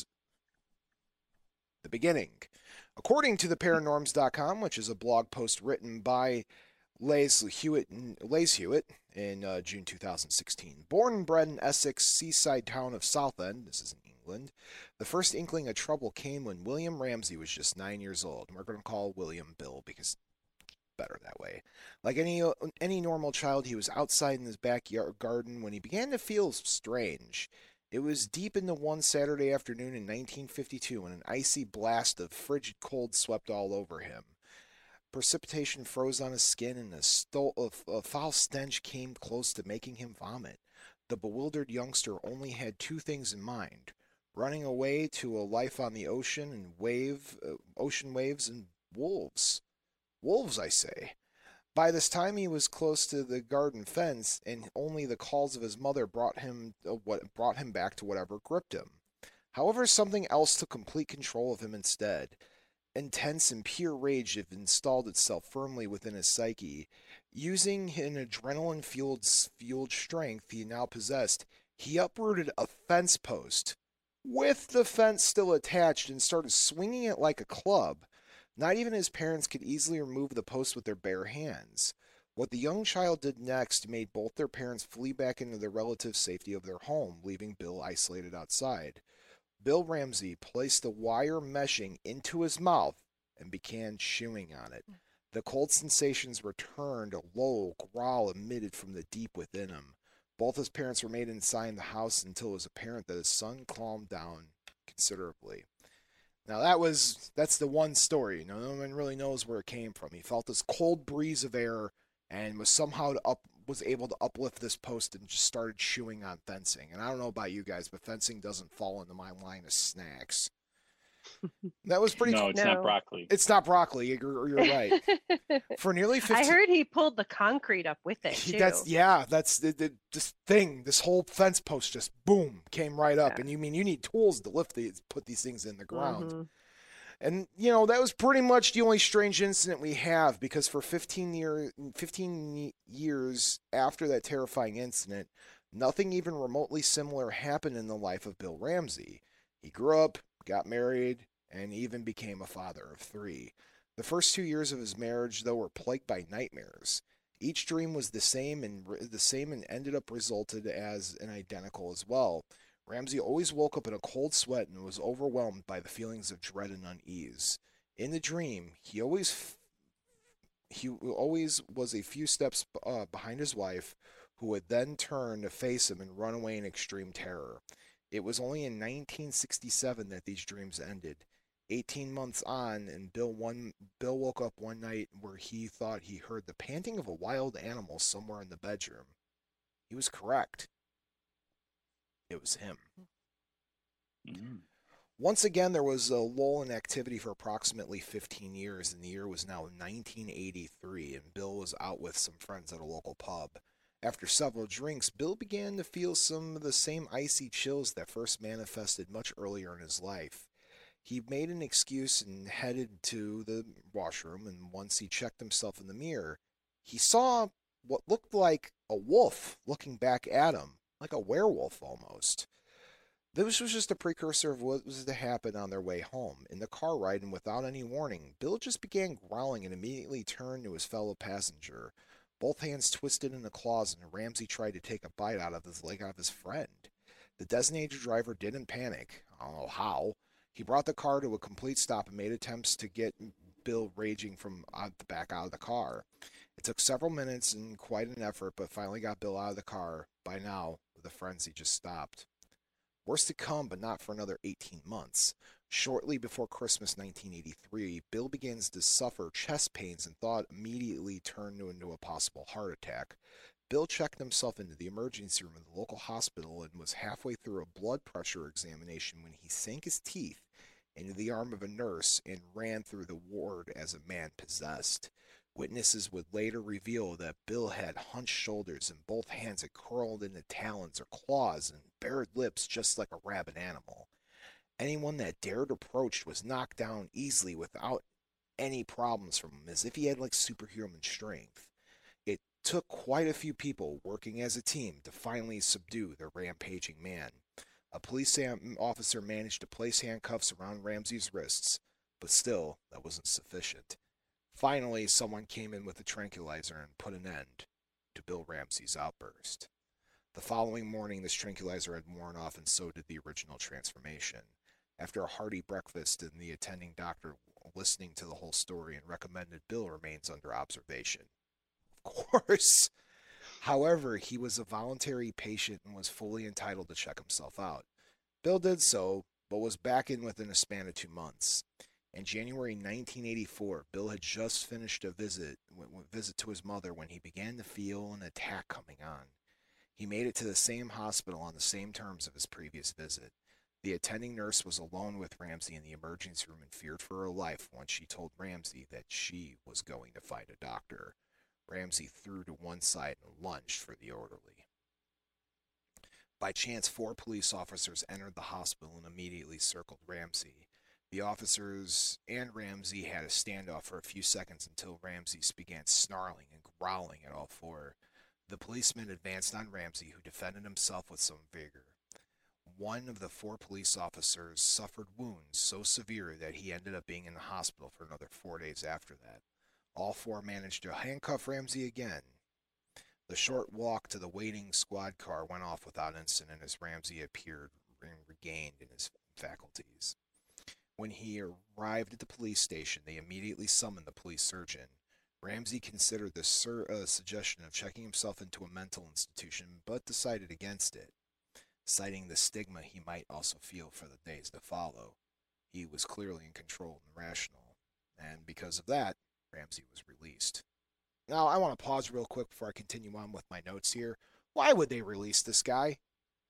A: the beginning. According to the paranorms dot com, which is a blog post written by Lays Hewitt, Lays Hewitt in uh, June two thousand sixteen. Born and bred in Essex seaside town of Southend, this is in England, the first inkling of trouble came when William Ramsey was just nine years old. And we're going to call William Bill because better that way. Like any any normal child, he was outside in his backyard garden when he began to feel strange. It was deep into one Saturday afternoon in nineteen fifty-two when an icy blast of frigid cold swept all over him. Precipitation froze on his skin, and a, sto- a, a foul stench came close to making him vomit. The bewildered youngster only had two things in mind: running away to a life on the ocean and wave, uh, ocean waves and wolves. Wolves, I say. By this time, he was close to the garden fence, and only the calls of his mother brought him uh, what brought him back to whatever gripped him. However, something else took complete control of him instead. Intense and pure rage had installed itself firmly within his psyche. Using an adrenaline-fueled fueled strength he now possessed, he uprooted a fence post with the fence still attached and started swinging it like a club. Not even his parents could easily remove the post with their bare hands. What the young child did next made both their parents flee back into the relative safety of their home, leaving Bill isolated outside. Bill Ramsey placed the wire meshing into his mouth and began chewing on it. The cold sensations returned, a low growl emitted from the deep within him. Both his parents remained inside the house until it was apparent that his son calmed down considerably. Now that was, that's the one story. No one really knows where it came from. He felt this cold breeze of air and was somehow to up, was able to uplift this post and just started chewing on fencing. And I don't know about you guys, but fencing doesn't fall into my line of snacks. That was pretty
D: No,
A: cool.
D: it's
C: No.
D: not broccoli.
A: It's not broccoli. You're, you're right. For nearly fifteen,
C: I heard he pulled the concrete up with it
A: He-
C: too.
A: that's yeah. That's the, the this thing. This whole fence post just boom came right up.
C: Yeah.
A: And you mean you need tools to lift these, put these things in the ground.
C: Mhm.
A: And you know that was pretty much the only strange incident we have, because for fifteen year, fifteen years after that terrifying incident, nothing even remotely similar happened in the life of Bill Ramsey. He grew up, got married, and even became a father of three. The first two years of his marriage, though, were plagued by nightmares. Each dream was the same and the same and ended up resulted as an identical as well. Ramsey always woke up in a cold sweat and was overwhelmed by the feelings of dread and unease. In the dream, he always he always was a few steps uh, behind his wife, who would then turn to face him and run away in extreme terror. It was only in nineteen sixty-seven that these dreams ended. Eighteen months on, and Bill one Bill woke up one night where he thought he heard the panting of a wild animal somewhere in the bedroom. He was correct. It was him.
D: Mm.
A: Once again, there was a lull in activity for approximately fifteen years, and the year was now nineteen eighty-three, and Bill was out with some friends at a local pub. After several drinks, Bill began to feel some of the same icy chills that first manifested much earlier in his life. He made an excuse and headed to the washroom, and once he checked himself in the mirror, he saw what looked like a wolf looking back at him, like a werewolf almost. This was just a precursor of what was to happen on their way home. In the car ride, and without any warning, Bill just began growling and immediately turned to his fellow passenger. Both hands twisted into claws, and Ramsey tried to take a bite out of his leg out of his friend. The designated driver didn't panic. I don't know how. He brought the car to a complete stop and made attempts to get Bill raging from out the back out of the car. It took several minutes and quite an effort, but finally got Bill out of the car. By now, the frenzy just stopped. Worse to come, but not for another eighteen months. Shortly before Christmas nineteen eighty-three, Bill begins to suffer chest pains and thought immediately turned into a possible heart attack. Bill checked himself into the emergency room of the local hospital and was halfway through a blood pressure examination when he sank his teeth into the arm of a nurse and ran through the ward as a man possessed. Witnesses would later reveal that Bill had hunched shoulders and both hands had curled into talons or claws and bared lips just like a rabid animal. Anyone that dared approach was knocked down easily without any problems from him, as if he had like superhuman strength. It took quite a few people working as a team to finally subdue the rampaging man. A police officer managed to place handcuffs around Ramsey's wrists, but still, that wasn't sufficient. Finally, someone came in with a tranquilizer and put an end to Bill Ramsey's outburst. The following morning, this tranquilizer had worn off, and so did the original transformation. After a hearty breakfast and the attending doctor listening to the whole story and recommended Bill remains under observation. Of course. However, he was a voluntary patient and was fully entitled to check himself out. Bill did so, but was back in within a span of two months. In January nineteen eighty-four, Bill had just finished a visit, a visit to his mother when he began to feel an attack coming on. He made it to the same hospital on the same terms of his previous visit. The attending nurse was alone with Ramsey in the emergency room and feared for her life once she told Ramsey that she was going to find a doctor. Ramsey threw to one side and lunged for the orderly. By chance, four police officers entered the hospital and immediately circled Ramsey. The officers and Ramsey had a standoff for a few seconds until Ramsey began snarling and growling at all four. The policemen advanced on Ramsey, who defended himself with some vigor. One of the four police officers suffered wounds so severe that he ended up being in the hospital for another four days after that. All four managed to handcuff Ramsey again. The short walk to the waiting squad car went off without incident as Ramsey appeared and regained in his faculties. When he arrived at the police station, they immediately summoned the police surgeon. Ramsey considered the sur- uh, suggestion of checking himself into a mental institution, but decided against it, citing the stigma he might also feel for the days to follow. He was clearly in control and rational, and because of that, Ramsey was released. Now, I want to pause real quick before I continue on with my notes here. Why would they release this guy?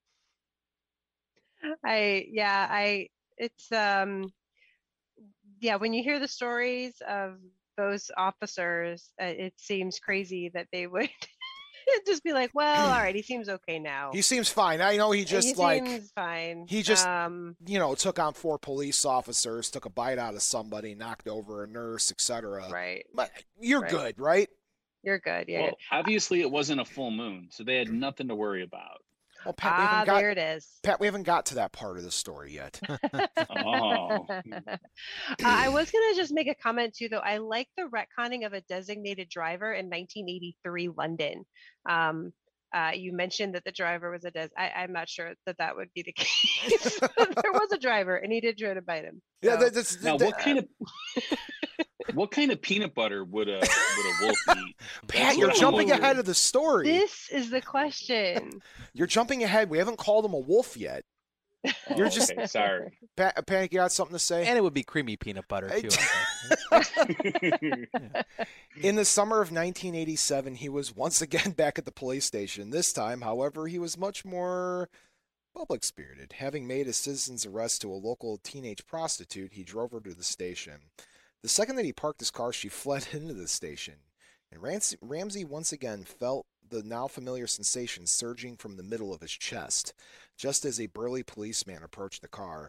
C: I yeah, I it's um yeah, when you hear the stories of those officers, uh, it seems crazy that they would just be like, well, all right, he seems okay now.
A: He seems fine. I know he just
C: he
A: like
C: seems fine.
A: he just
C: um
A: you know took on four police officers, took a bite out of somebody, knocked over a nurse, et cetera.
C: right.
A: But you're
C: Right.
A: good, right?
C: You're good. Yeah.
D: Well, obviously it wasn't a full moon, so they had nothing to worry about.
A: Well, Pat, we
C: Ah,
A: haven't got
C: there it is.
A: Pat, we haven't got to that part of the story yet.
D: Oh.
C: Uh, I was gonna just make a comment too, though. I like the retconning of a designated driver in nineteen eighty-three London. Um, uh, you mentioned that the driver was a des. I, I'm not sure that that would be the case. There was a driver, and he did try to bite him.
A: Yeah,
C: So,
A: that, that's
D: Now,
A: that-
D: what kind of what kind of peanut butter would a would a wolf eat?
A: Pat,
D: That's
A: you're
D: what I'm
A: jumping
D: wondering.
A: ahead of the story.
C: this is the question.
A: You're jumping ahead. We haven't called him a wolf yet. You're
D: Oh,
A: just-
D: okay, sorry.
A: Pat, Pat, you got something to say?
B: And it would be creamy peanut butter
A: I-
B: too. I think.
A: In the summer of nineteen eighty-seven, he was once again back at the police station. This time, however, he was much more public-spirited. Having made a citizen's arrest to a local teenage prostitute, he drove her to the station. The second that he parked his car, she fled into the station. And Ramsey, Ramsey once again felt the now familiar sensation surging from the middle of his chest. Just as a burly policeman approached the car,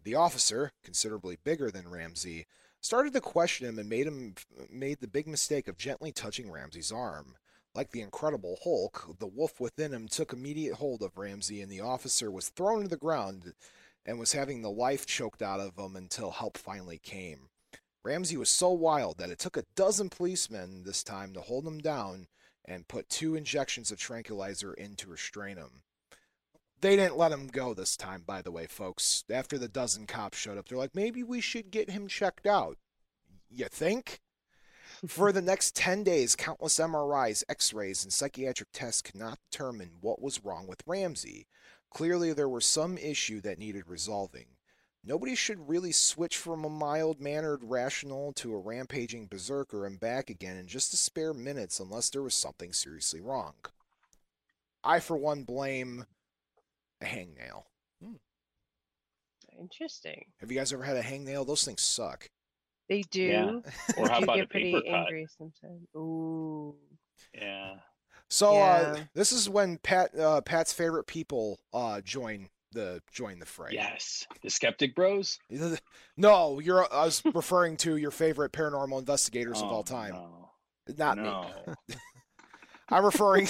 A: The officer, considerably bigger than Ramsey, started to question him and made him made the big mistake of gently touching Ramsey's arm. Like the Incredible Hulk, the wolf within him took immediate hold of Ramsey, and the officer was thrown to the ground and was having the life choked out of him until help finally came. Ramsey was so wild that it took a dozen policemen this time to hold him down and put two injections of tranquilizer in to restrain him. They didn't let him go this time, by the way, folks. After the dozen cops showed up, they're like, maybe we should get him checked out. You think? For the next ten days, countless M R Is, X-rays, and psychiatric tests could not determine what was wrong with Ramsey. Clearly, there was some issue that needed resolving. Nobody should really switch from a mild-mannered rational to a rampaging berserker and back again in just a spare minutes unless there was something seriously wrong. I, for one, blame a hangnail.
B: Hmm.
C: Interesting.
A: Have you guys ever had a hangnail? Those things suck.
C: They do.
D: Yeah. Or how
C: You
D: about a
C: get pretty
D: paper cut?
C: angry sometimes. Ooh.
D: Yeah.
A: So uh,
C: Yeah.
A: this is when Pat uh, Pat's favorite people uh, join the join the fray.
D: Yes. The Skeptic Bros?
A: No, you're. I was referring to your favorite paranormal investigators of
D: Oh,
A: all time.
D: No.
A: Not
D: no.
A: me. I'm referring.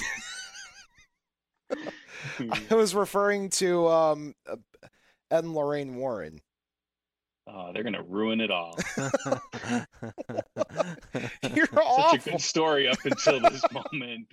A: I was referring to um, uh, Ed and Lorraine Warren.
D: Oh, they're gonna ruin it all.
A: You're
D: Such
A: awful.
D: a good story up until this moment.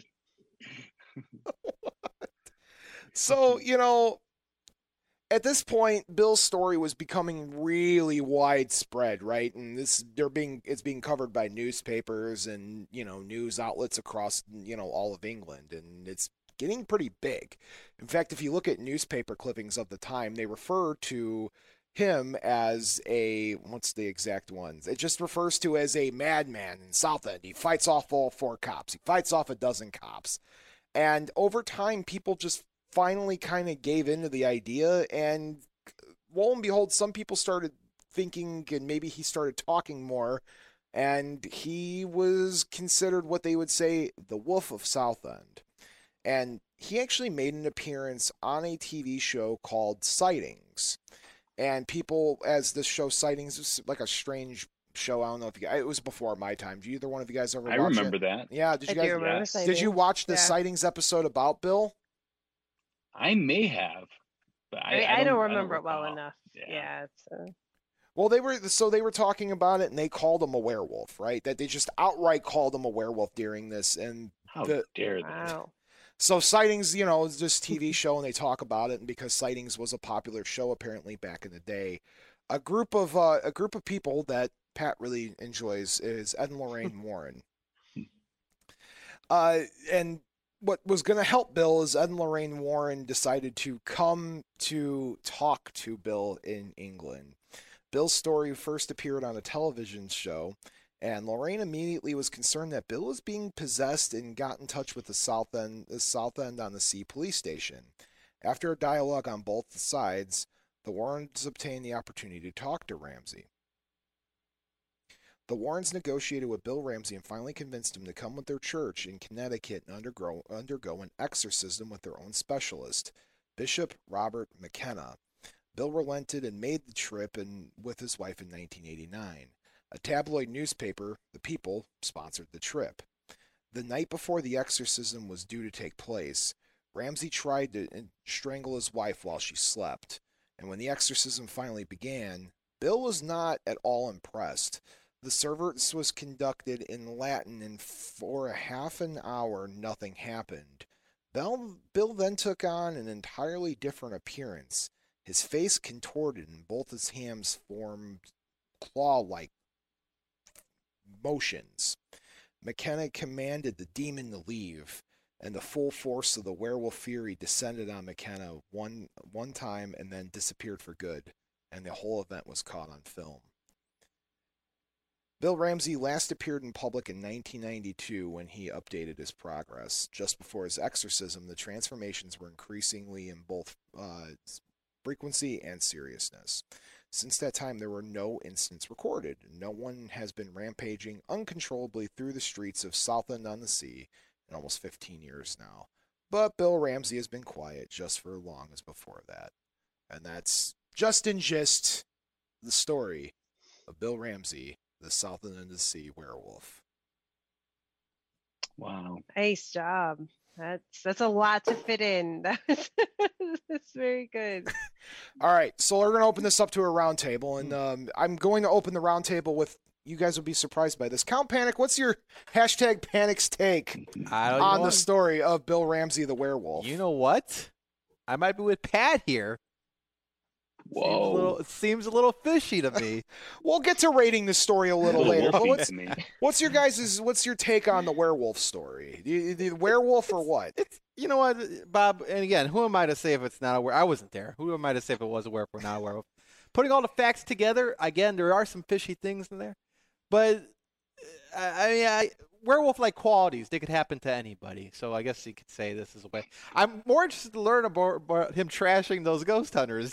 A: So, you know, at this point, Bill's story was becoming really widespread, right? And this they're being it's being covered by newspapers and, you know, news outlets across, you know, all of England, and it's getting pretty big. In fact, if you look at newspaper clippings of the time, they refer to him as a what's the exact ones? It just refers to as a madman in Southend. He fights off all four cops. He fights off a dozen cops. And over time, people just finally kind of gave into the idea, and lo and behold, some people started thinking, and maybe he started talking more, and he was considered what they would say the Wolf of Southend. And he actually made an appearance on a T V show called Sightings. And people, as this show Sightings, was like a strange show. I don't know if you guys, it was before my time. Do either one of you guys ever
D: I
A: watch
D: remember
A: it?
D: that.
A: Yeah, did
C: I
A: you
C: do
A: guys?
C: remember
D: yes.
C: Sightings.
A: Did you watch the
C: Yeah.
A: Sightings episode about Bill?
D: I may have, but
C: I,
D: I,
C: mean,
D: I,
C: I,
D: don't,
C: don't remember
D: I
C: it well
D: recall.
C: enough.
D: Yeah.
C: Yeah. It's, uh,
A: Well, they were so they were talking about it, and they called him a werewolf, right? That they just outright called him a werewolf during this, and
D: How
A: the-
D: dare they?
C: wow.
A: so Sightings, you know, is this T V show, and they talk about it, and because Sightings was a popular show apparently back in the day, a group of uh, a group of people that Pat really enjoys is Ed and Lorraine Warren. Uh, and what was going to help Bill is Ed and Lorraine Warren decided to come to talk to Bill in England. Bill's story first appeared on a television show, and Lorraine immediately was concerned that Bill was being possessed and got in touch with the Southend, the Southend on the Sea police station. After a dialogue on both sides, the Warrens obtained the opportunity to talk to Ramsey. The Warrens negotiated with Bill Ramsey and finally convinced him to come with their church in Connecticut and undergo, undergo an exorcism with their own specialist, Bishop Robert McKenna. Bill relented and made the trip and with his wife in nineteen eighty-nine. A tabloid newspaper, The People, sponsored the trip. The night before the exorcism was due to take place, Ramsey tried to strangle his wife while she slept, and when the exorcism finally began, Bill was not at all impressed. The service was conducted in Latin, and for a half an hour, nothing happened. Bill, Bill then took on an entirely different appearance. His face contorted, and both his hands formed claw-like motions. McKenna commanded the demon to leave, and the full force of the werewolf fury descended on McKenna one, one time and then disappeared for good, and the whole event was caught on film. Bill Ramsey last appeared in public in nineteen ninety-two when he updated his progress. Just before his exorcism, the transformations were increasingly in both uh, frequency and seriousness. Since that time, there were no incidents recorded. No one has been rampaging uncontrollably through the streets of Southend-on-the-Sea in almost fifteen years now. But Bill Ramsey has been quiet just for as long as before that. And that's Just in Gist the story of Bill Ramsey, the South End of the Sea werewolf.
D: Wow.
C: Nice job. That's that's a lot to fit in. That's that's very good.
A: All right, so we're going to open this up to a round table, and um, I'm going to open the round table with, you guys will be surprised by this. Count Panic, what's your hashtag Panic's take
B: I don't
A: on
B: know
A: the story of Bill Ramsey, the werewolf?
B: You know what? I might be with Pat here. Seems a
D: Whoa.
B: little, it seems a little fishy to me.
A: We'll get to rating the story a little
D: Little
A: later. But
D: wolfy
A: what's,
D: to me.
A: what's your guys' what's your take on the werewolf story? The, the werewolf or what?
B: It's you know what, Bob. And again, who am I to say if it's not a werewolf? I wasn't there. Who am I to say if it was a werewolf or not a werewolf? Putting all the facts together, again, there are some fishy things in there, but I, I mean, I, werewolf-like qualities, they could happen to anybody. So I guess you could say this is a way. I'm more interested to learn about, about him trashing those ghost hunters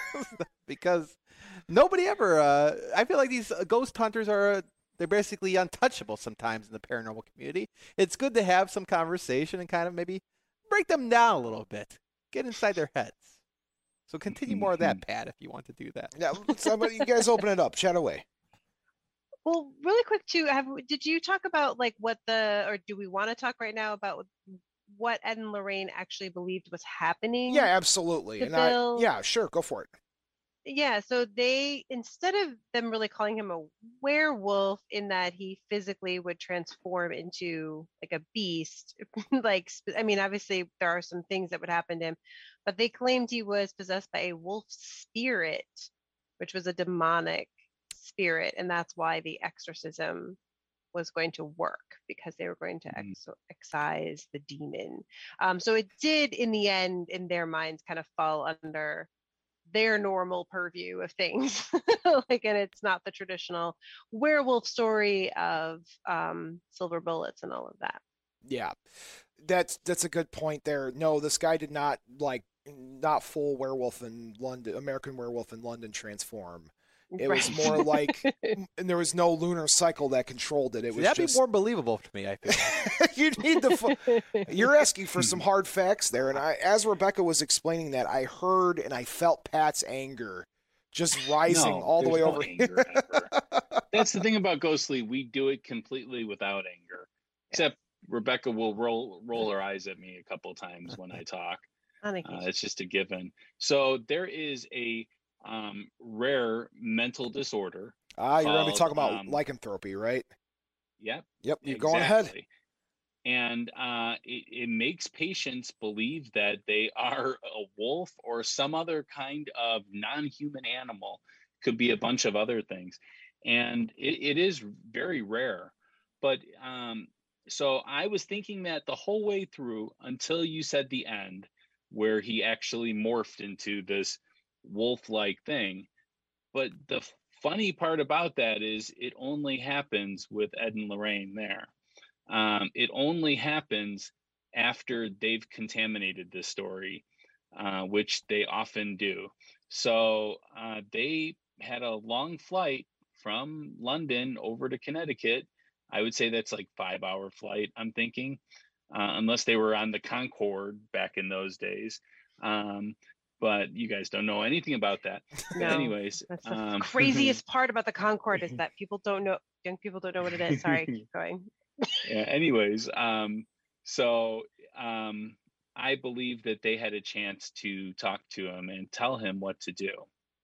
B: because nobody ever. Uh, I feel like these uh, ghost hunters are. Uh, they're basically untouchable sometimes in the paranormal community. It's good to have some conversation and kind of maybe break them down a little bit, get inside their heads. So continue more of that, Pat, if you want to do that.
A: Yeah, let's, how about you guys open it up. Chat away.
C: Well, really quick too. Have did you talk about like what the or do we want to talk right now about what Ed and Lorraine actually believed was happening?
A: Yeah, absolutely.
C: to
A: And I,
C: Bill?
A: yeah, sure, go for it.
C: Yeah, so they, instead of them really calling him a werewolf in that he physically would transform into like a beast, like, sp- I mean, obviously there are some things that would happen to him, but they claimed he was possessed by a wolf spirit, which was a demonic spirit. And that's why the exorcism was going to work, because they were going to
D: Mm.
C: ex- excise the demon. Um, so it did, in the end, in their minds, kind of fall under their normal purview of things. Like, and it's not the traditional werewolf story of um, silver bullets and all of that.
A: Yeah, that's that's a good point there. No, this guy did not like not full werewolf in London, American Werewolf in London transform. It was
C: Right.
A: more like, and there was no lunar cycle that controlled it. It
B: See,
A: was
B: that'd
A: just
B: be more believable to me, I feel.
A: you need the. Fu- You're asking for some hard facts there, and I, as Rebecca was explaining that, I heard and I felt Pat's anger just rising
D: No,
A: all the
D: there's
A: way
D: no
A: over.
D: anger ever. That's the thing about Ghostly. We do it completely without anger. Except Rebecca will roll roll her eyes at me a couple times when I talk.
C: On
D: Uh,
C: occasion.
D: it's just a given. So there is a um, rare mental disorder.
A: Ah, you're going to be
D: called,
A: talking about
D: um,
A: lycanthropy, right?
D: Yep.
A: Yep, you're going ahead.
D: Exactly. And uh, it, it makes patients believe that they are a wolf or some other kind of non-human animal. Could be a bunch of other things. And it, it is very rare. But um, so I was thinking that the whole way through until you said the end, where he actually morphed into this wolf-like thing. But the funny part about that is it only happens with Ed and Lorraine there. Um, it only happens after they've contaminated this story, uh, which they often do. So uh, they had a long flight from London over to Connecticut. I would say that's like five hour flight, I'm thinking, uh, unless they were on the Concorde back in those days. Um, but you guys don't know anything about that. But
C: No,
D: anyways,
C: That's the
D: um,
C: craziest part about the Concorde is that people don't know, young people don't know what it is. Sorry, keep going.
D: yeah, anyways, um, so um, I believe that they had a chance to talk to him and tell him what to do.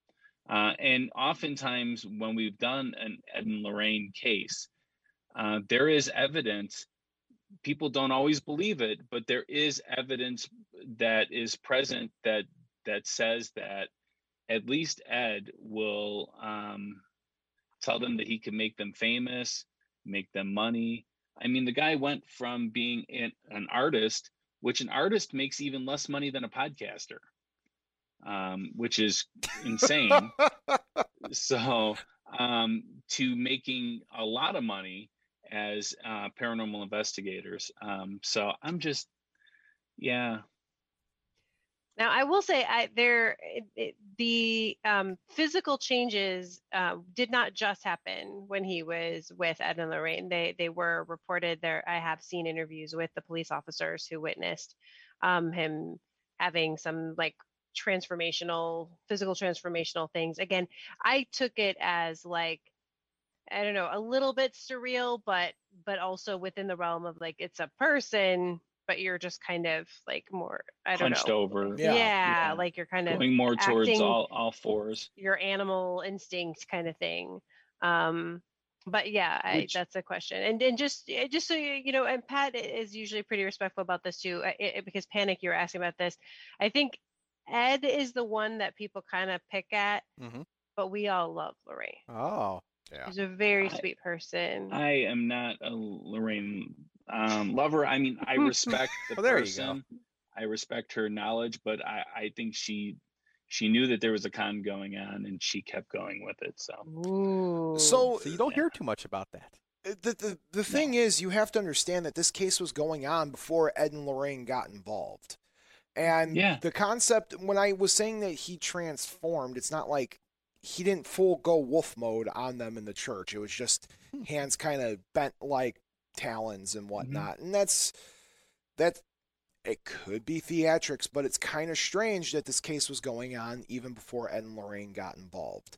D: Uh, and oftentimes, when we've done an Ed and Lorraine case, uh, there is evidence. People don't always believe it, but there is evidence that is present that that says that at least Ed will um, tell them that he can make them famous, make them money. I mean, the guy went from being an, an artist, which an artist makes even less money than a podcaster, um, which is insane. So, um, to making a lot of money as uh, paranormal investigators. Um, so I'm just, yeah.
C: Now, I will say, I there it, it, the um, physical changes uh, did not just happen when he was with Ed and Lorraine. They they were reported there. I have seen interviews with the police officers who witnessed um, him having some like transformational, physical transformational things. Again, I took it as like, I don't know, a little bit surreal, but but also within the realm of like it's a person, but you're just kind of like more, I don't
D: Hunched
C: know.
D: over.
A: Yeah.
C: Yeah,
D: Yeah.
C: like you're kind of
D: Going more towards
C: acting
D: all, all fours.
C: your animal instinct kind of thing. Um, but yeah, I,
D: Which-
C: that's a question. And and just eh, just so you, you know, and Pat is usually pretty respectful about this too, uh, it, because Panic, you were asking about this. I think Ed is the one that people kind of pick at,
B: Mhm.
C: but we all love Lorraine.
B: Oh.
A: Yeah.
C: She's a very
D: I-
C: sweet person.
D: I am not a Lorraine um, lover. I mean, I respect the
B: Well, there you go.
D: person. I respect her knowledge, but I, I think she she knew that there was a con going on, and she kept going with it. So
C: Ooh.
A: So
B: So you don't
D: Yeah.
B: hear too much about that.
A: uh, the the, the thing is, you have to understand that this case was going on before Ed and Lorraine got involved. And
D: Yeah.
A: the concept, when I was saying that he transformed, it's not like he didn't full go wolf mode on them in the church. It was just
B: Hmm.
A: hands kind of bent like talons and
D: Mm-hmm.
A: whatnot. And that's that. It could be theatrics, but it's kind of strange that this case was going on even before Ed and Lorraine got involved.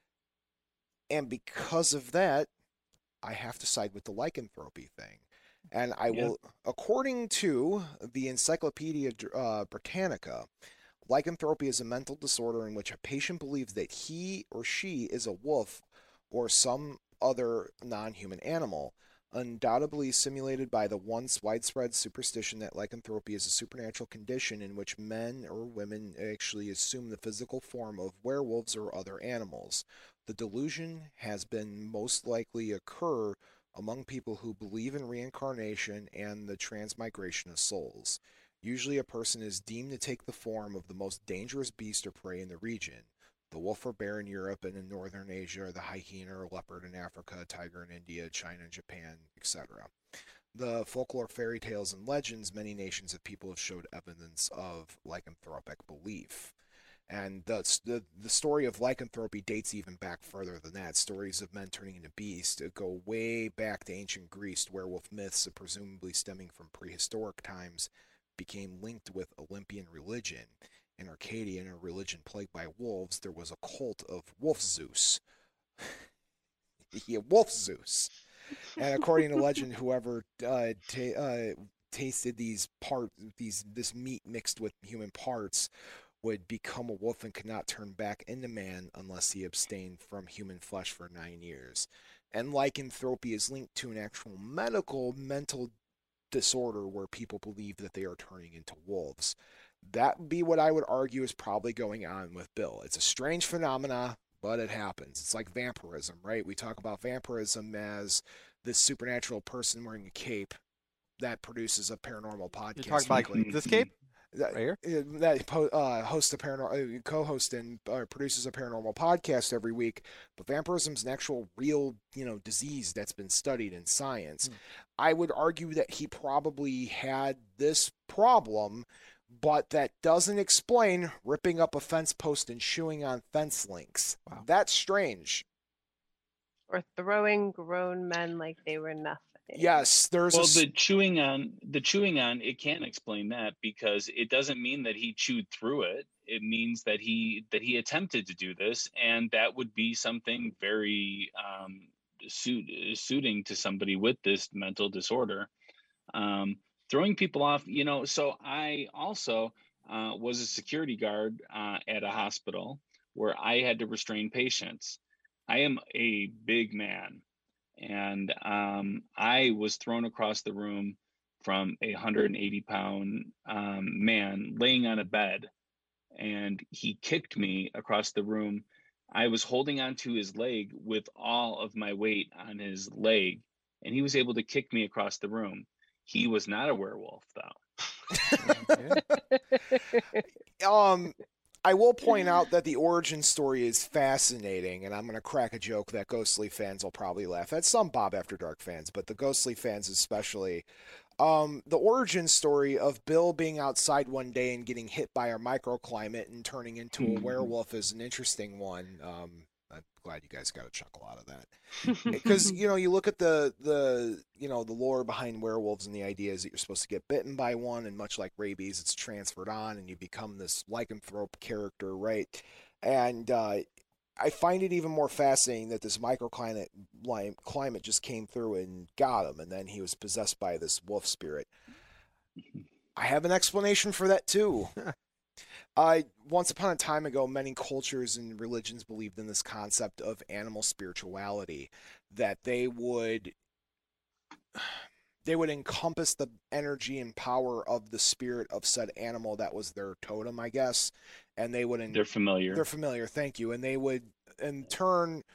A: And because of that, I have to side with the lycanthropy thing. And I
D: Yeah.
A: will, according to the Encyclopedia uh, Britannica, lycanthropy is a mental disorder in which a patient believes that he or she is a wolf or some other non-human animal, undoubtedly simulated by the once widespread superstition that lycanthropy is a supernatural condition in which men or women actually assume the physical form of werewolves or other animals. The delusion has been most likely occur among people who believe in reincarnation and the transmigration of souls. Usually a person is deemed to take the form of the most dangerous beast or prey in the region. The wolf or bear in Europe and in northern Asia, the hyena or leopard in Africa, tiger in India, China, Japan, et cetera. The folklore, fairy tales, and legends, many nations of people have showed evidence of lycanthropic belief. And the, the the story of lycanthropy dates even back further than that. Stories of men turning into beasts go way back to ancient Greece. Werewolf myths, presumably stemming from prehistoric times, became linked with Olympian religion. In Arcadia, in a religion plagued by wolves, there was a cult of Wolf Zeus. Yeah, Wolf Zeus. And according to legend, whoever uh, ta- uh, tasted these part, these this meat mixed with human parts, would become a wolf and could not turn back into man unless he abstained from human flesh for nine years. And lycanthropy is linked to an actual medical mental disorder where people believe that they are turning into wolves. That would be what I would argue is probably going on with Bill. It's a strange phenomena, but it happens. It's like vampirism, right? We talk about vampirism as this supernatural person wearing a cape that produces a paranormal podcast.
B: You're talking about
A: weekly.
B: like this cape
A: that,
B: right here?
A: that uh, hosts a paranormal, uh, co-host and uh, produces a paranormal podcast every week. But vampirism is an actual, real, you know, disease that's been studied in science.
B: Hmm.
A: I would argue that he probably had this problem, but that doesn't explain ripping up a fence post and chewing on fence links.
B: Wow.
A: That's strange.
C: Or throwing grown men like they were nothing.
A: Yes, there's
D: well,
A: a
D: the chewing on the chewing on it can't explain that, because it doesn't mean that he chewed through it. It means that he that he attempted to do this, and that would be something very um, suit, suiting to somebody with this mental disorder. Um, throwing people off, you know. So I also uh, was a security guard uh, at a hospital where I had to restrain patients. I am a big man. And um, I was thrown across the room from a one hundred eighty pound um, man laying on a bed, and he kicked me across the room. I was holding onto his leg with all of my weight on his leg, and he was able to kick me across the room. He was not a werewolf, though.
A: um I will point out that the origin story is fascinating, and I'm going to crack a joke that Ghostly fans will probably laugh at. Some Bob After Dark fans, but the Ghostly fans especially. Um, the origin story of Bill being outside one day and getting hit by a microclimate and turning into a
D: Mhm.
A: werewolf is an interesting one. Um, I'm glad you guys got a chuckle out of that. Because, you know, you look at the, the, you know, the lore behind werewolves, and the idea is that you're supposed to get bitten by one, and much like rabies, it's transferred on and you become this lycanthrope character, right? And uh, I find it even more fascinating that this microclimate climate just came through and got him, and then he was possessed by this wolf spirit. I have an explanation for that too. Uh, once upon a time ago, many cultures and religions believed in this concept of animal spirituality, that they would they would encompass the energy and power of the spirit of said animal that was their totem, I guess, and they would. En-
D: they're familiar.
A: They're familiar. Thank you. And they would, in turn,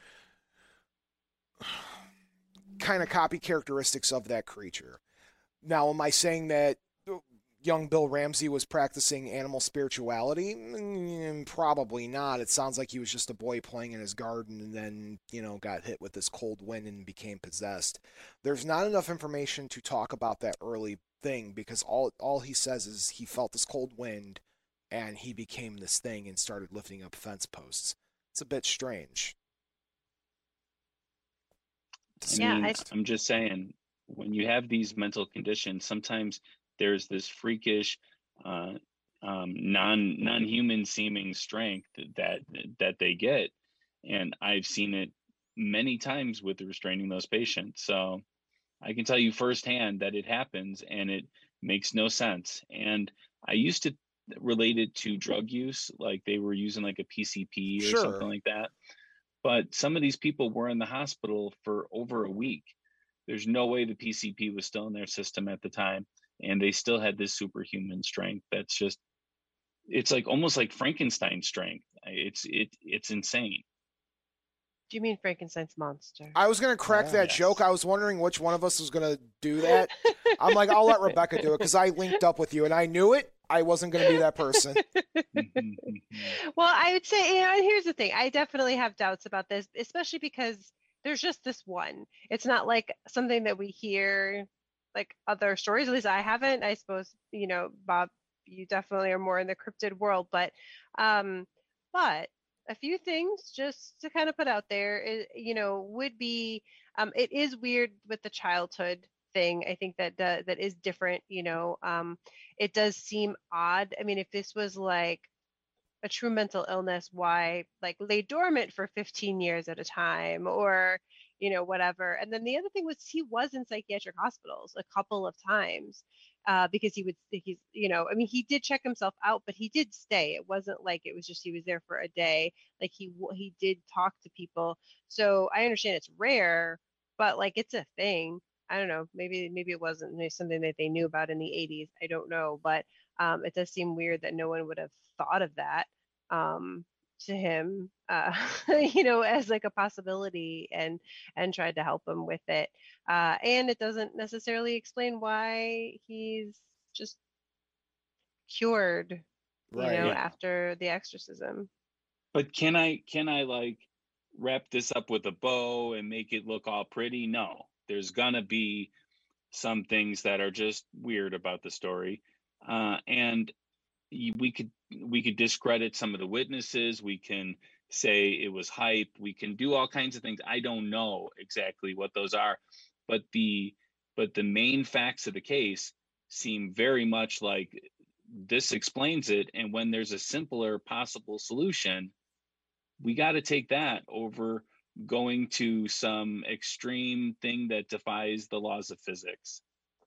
A: kind of copy characteristics of that creature. Now, am I saying that young Bill Ramsey was practicing animal spirituality? Mm, probably not. It sounds like he was just a boy playing in his garden and then, you know, got hit with this cold wind and became possessed. There's not enough information to talk about that early thing, because all all he says is he felt this cold wind and he became this thing and started lifting up fence posts. It's a bit strange.
D: I
C: Yeah,
D: mean,
C: I-
D: I'm just saying, when you have these mental conditions, sometimes there's this freakish, uh, um, non non-human seeming strength that that they get, and I've seen it many times with restraining those patients. So I can tell you firsthand that it happens, and it makes no sense. And I used to relate it to drug use, like they were using like a P C P or
A: Sure.
D: something like that. But some of these people were in the hospital for over a week. There's no way the P C P was still in their system at the time, and they still had this superhuman strength. That's just, it's like almost like Frankenstein strength. It's it it's insane.
C: Do you mean Frankenstein's monster?
A: I was going to correct
B: Oh,
A: that
D: yes.
A: joke. I was wondering which one of us was going to do that. I'm like, I'll let Rebecca do it because I linked up with you and I knew it. I wasn't going to be that person.
C: Well, I would say, you know, and here's the thing. I definitely have doubts about this, especially because there's just this one. It's not like something that we hear like other stories. At least I haven't. I suppose, you know, Bob, you definitely are more in the cryptid world, but um, but a few things just to kind of put out there, is, you know, would be um, it is weird with the childhood thing. I think that uh, that is different. You know, um, it does seem odd. I mean, if this was like a true mental illness, why like lay dormant for fifteen years at a time, or you know, whatever. And then the other thing was he was in psychiatric hospitals a couple of times uh, because he would he's you know, I mean, he did check himself out, but he did stay. It wasn't like it was just he was there for a day. Like he w- he did talk to people. So I understand it's rare, but like it's a thing. I don't know. Maybe maybe it wasn't maybe something that they knew about in the eighties. I don't know, but um, it does seem weird that no one would have thought of that um, to him, uh, you know, as like a possibility, and and tried to help him with it. Uh, and it doesn't necessarily explain why he's just cured, you
A: Right.
C: know,
D: Yeah.
C: after the exorcism.
D: But can I can I like wrap this up with a bow and make it look all pretty? No. There's gonna be some things that are just weird about the story. Uh, and y- we could we could discredit some of the witnesses. We can say it was hype. We can do all kinds of things. I don't know exactly what those are, but the but the main facts of the case seem very much like this explains it. And when there's a simpler possible solution, we got to take that over going to some extreme thing that defies the laws of physics.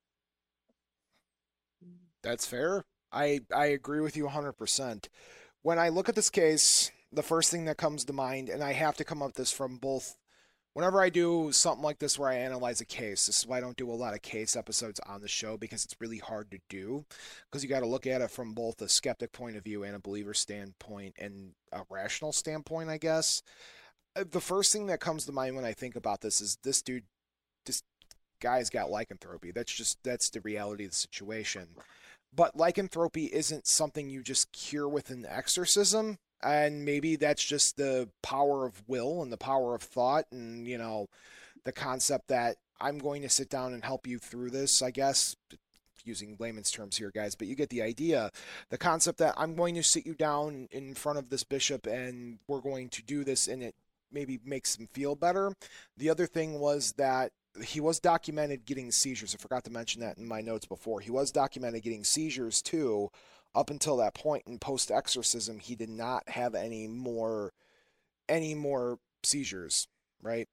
A: That's fair. I, I agree with you one hundred percent. When I look at this case, the first thing that comes to mind, and I have to come up with this from both, whenever I do something like this where I analyze a case, this is why I don't do a lot of case episodes on the show, because it's really hard to do, because you got to look at it from both a skeptic point of view and a believer standpoint and a rational standpoint, I guess. Uh, The first thing that comes to mind when I think about this is this dude, this guy's got lycanthropy. That's just, that's the reality of the situation. But lycanthropy isn't something you just cure with an exorcism, and maybe that's just the power of will and the power of thought, and you know, the concept that I'm going to sit down and help you through this, I guess, using layman's terms here, guys, but you get the idea. The concept that I'm going to sit you down in front of this bishop and we're going to do this, and it maybe makes him feel better. The other thing was that he was documented getting seizures. I forgot to mention that in my notes before. He was documented getting seizures too. Up until that point, in post-exorcism, he did not have any more any more seizures, right?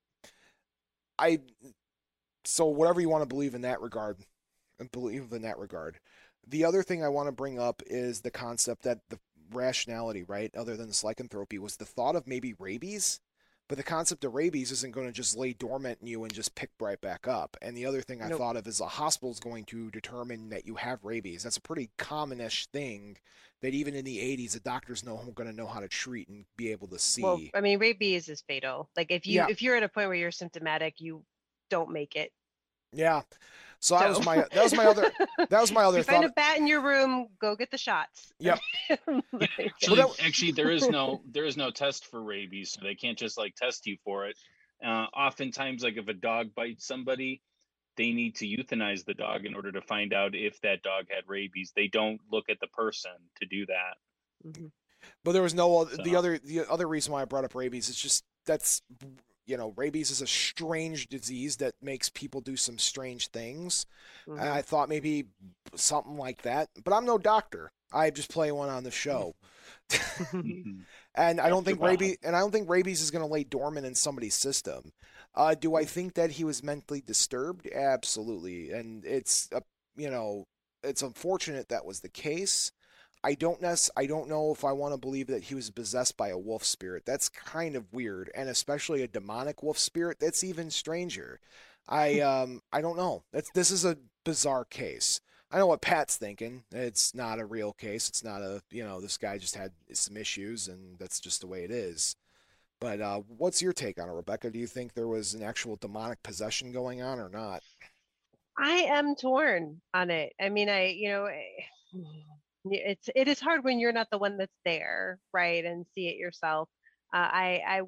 A: I so whatever you want to believe in that regard, believe in that regard. The other thing I want to bring up is the concept that the rationality, right, other than this lycanthropy, was the thought of maybe rabies. But the concept of rabies isn't going to just lay dormant in you and just pick right back up. And the other thing I
C: Nope.
A: thought of is a hospital is going to determine that you have rabies. That's a pretty commonish thing that even in the eighties, the doctors know going to know how to treat and be able to see.
C: Well, I mean, rabies is fatal. Like if you
A: Yeah.
C: if you're at a point where you're symptomatic, you don't make it.
A: Yeah. So that was
C: So-
A: my that was my other that was my other
C: If you find
A: thought.
C: a bat in your room, go get the shots.
A: Yep.
C: Like,
D: Actually,
A: Well, that-
D: actually, there is no there is no test for rabies, so they can't just like test you for it. Uh, oftentimes, like if a dog bites somebody, they need to euthanize the dog in order to find out if that dog had rabies. They don't look at the person to do that.
C: Mhm.
A: But there was no the
D: So-
A: other the other reason why I brought up rabies is just that's you know rabies is a strange disease that makes people do some strange things.
C: Mhm.
A: And I thought maybe something like that, but I'm no doctor. I just play one on the show.
D: Mhm.
A: And I don't think
D: Wow.
A: rabies and I don't think rabies is going to lay dormant in somebody's system. Uh, do I think that he was mentally disturbed? Absolutely. And it's a, you know, it's unfortunate that was the case. I don't nec- I don't know if I want to believe that he was possessed by a wolf spirit. That's kind of weird, and especially a demonic wolf spirit. That's even stranger. I um I don't know. That's this is a bizarre case. I know what Pat's thinking. It's not a real case. It's not a, you know, this guy just had some issues and that's just the way it is. But uh, what's your take on it, Rebecca? Do you think there was an actual demonic possession going on or not?
C: I am torn on it. I mean, I, you know, eh, it's it is hard when you're not the one that's there, right, and see it yourself. Uh, I I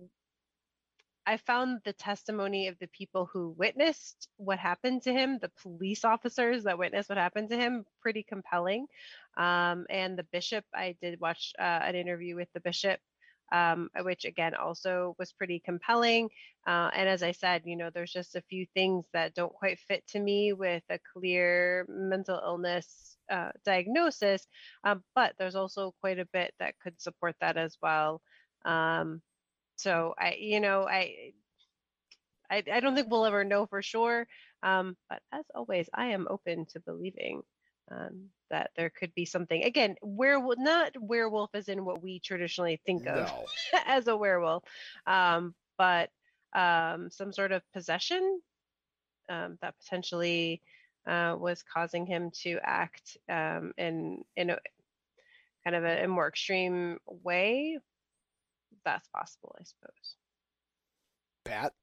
C: I found the testimony of the people who witnessed what happened to him, the police officers that witnessed what happened to him, pretty compelling. Um, and the bishop, I did watch uh, an interview with the bishop, um, which again also was pretty compelling. Uh, and as I said, you know, there's just a few things that don't quite fit to me with a clear mental illness uh, diagnosis, um, but there's also quite a bit that could support that as well. Um, so I, you know, I, I, I don't think we'll ever know for sure. Um, but as always, I am open to believing um, that there could be something. Again, werewolf, not werewolf as in what we traditionally think of
A: No.
C: as a werewolf, um, but um, some sort of possession um, that potentially uh, was causing him to act um, in in a kind of a, a more extreme way. That's possible, I suppose.
A: Pat?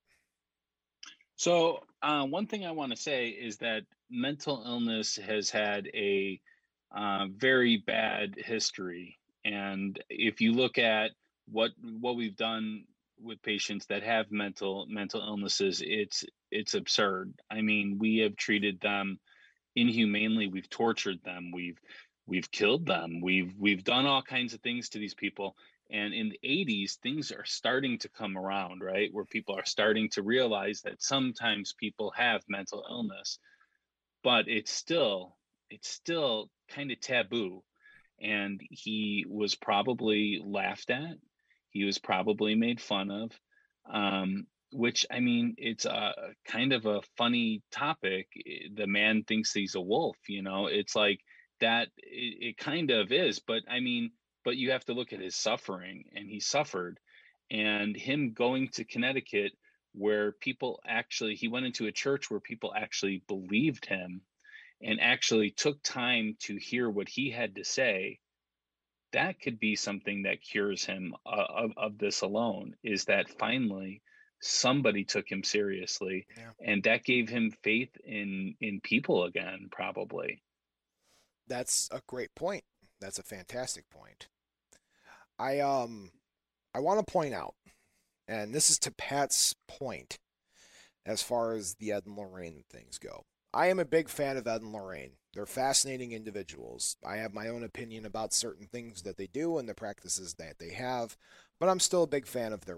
D: So, uh, one thing I want to say is that mental illness has had a uh, very bad history, and if you look at what what we've done with patients that have mental mental illnesses, it's it's absurd. I mean, we have treated them inhumanely. We've tortured them. We've we've killed them. We've we've done all kinds of things to these people. And in the eighties, things are starting to come around, right? Where people are starting to realize that sometimes people have mental illness, but it's still it's still kind of taboo. And he was probably laughed at. He was probably made fun of. Um, which I mean, it's a kind of a funny topic. I- The man thinks he's a wolf, you know. It's like that. It, it kind of is, but I mean, but you have to look at his suffering, and he suffered, and him going to Connecticut, where people actually, he went into a church where people actually believed him, and actually took time to hear what he had to say. That could be something that cures him uh, of, of this alone, is that finally somebody took him seriously,
A: Yeah.
D: and that gave him faith in in people again, probably.
A: That's a great point. That's a fantastic point. I um I want to point out, and this is to Pat's point as far as the Ed and Lorraine things go. I am a big fan of Ed and Lorraine. They're fascinating individuals. I have my own opinion about certain things that they do and the practices that they have, but I'm still a big fan of their work.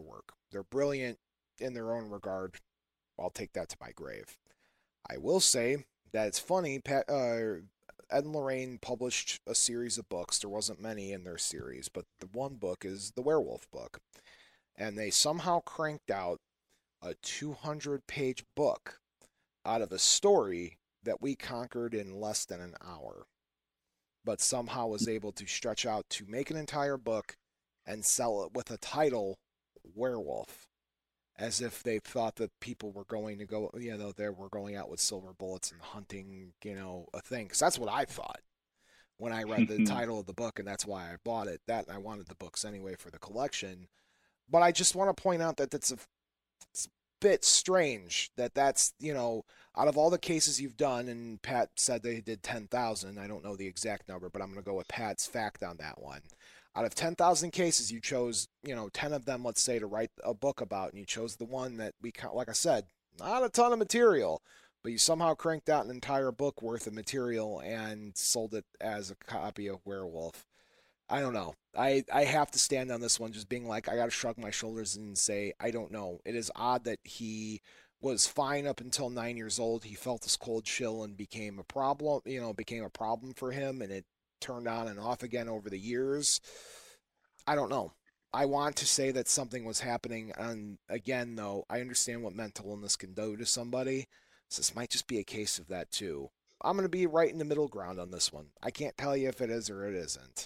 A: They're brilliant in their own regard. I'll take that to my grave. I will say that it's funny, Pat, uh, Ed and Lorraine published a series of books. There wasn't many in their series, but the one book is the werewolf book. And they somehow cranked out a two hundred page book out of a story that we conquered in less than an hour, but somehow was able to stretch out to make an entire book and sell it with a title, Werewolf, as if they thought that people were going to go, you know, they were going out with silver bullets and hunting, you know, a thing. Because that's what I thought when I read the title of the book, and that's why I bought it. That, and I wanted the books anyway for the collection. But I just want to point out that it's a, it's a bit strange that that's, you know, out of all the cases you've done, and Pat said they did ten thousand. I don't know the exact number, but I'm going to go with Pat's fact on that one. Out of ten thousand cases, you chose, you know, ten of them, let's say, to write a book about, and you chose the one that we, like I said, not a ton of material, but you somehow cranked out an entire book worth of material and sold it as a copy of Werewolf. I don't know. I, I have to stand on this one just being like, I got to shrug my shoulders and say, I don't know. It is odd that he was fine up until nine years old. He felt this cold chill and became a problem, you know, became a problem for him, and it turned on and off again over the years. I don't know. I want to say that something was happening. And again, though, I understand what mental illness can do to somebody. So this might just be a case of that too. I'm going to be right in the middle ground on this one. I can't tell you if it is or it isn't.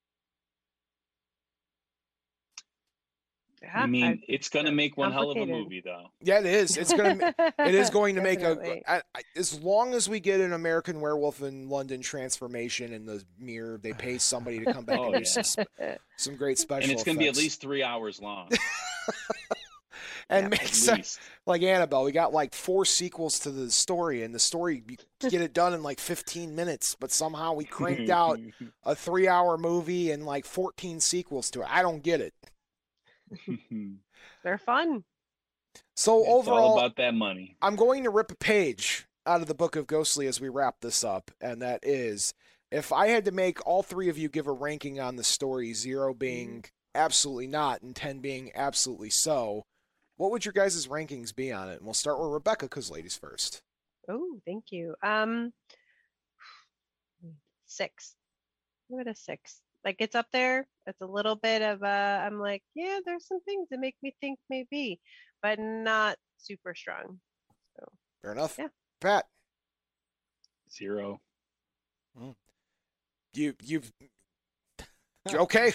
C: Yeah,
D: I mean,
C: I-
D: it's going to make one hell of a
C: complicated.
D: movie, though.
A: Yeah, it is. It's gonna. It is going to make
C: Definitely.
A: a. I- I- As long as we get an American Werewolf in London transformation in the mirror, they pay somebody to come back
D: Oh,
A: and do
D: yeah.
A: some, sp- some great special
D: And it's going to be at
A: effects.
D: least three hours long.
A: and
C: Yeah,
A: make
D: At
A: sense.
D: least.
A: Like Annabelle, we got like four sequels to the story, and the story you get it done in like fifteen minutes, but somehow we cranked out a three-hour movie and like fourteen sequels to it. I don't get it.
C: They're fun.
A: So
D: It's
A: overall,
D: all about that money.
A: I'm going to rip a page out of the Book of Ghostly as we wrap this up, and that is, if I had to make all three of you give a ranking on the story, zero being absolutely not and ten being absolutely so, what would your guys' rankings be on it? And we'll start with Rebecca, because ladies first.
C: Oh, thank you. Um, six. Give it a six. Like it's up there. It's a little bit of a. I'm like, yeah, there's some things that make me think maybe, but not super strong.
A: Fair enough.
C: Yeah.
A: Pat,
D: Zero.
A: you you've you okay.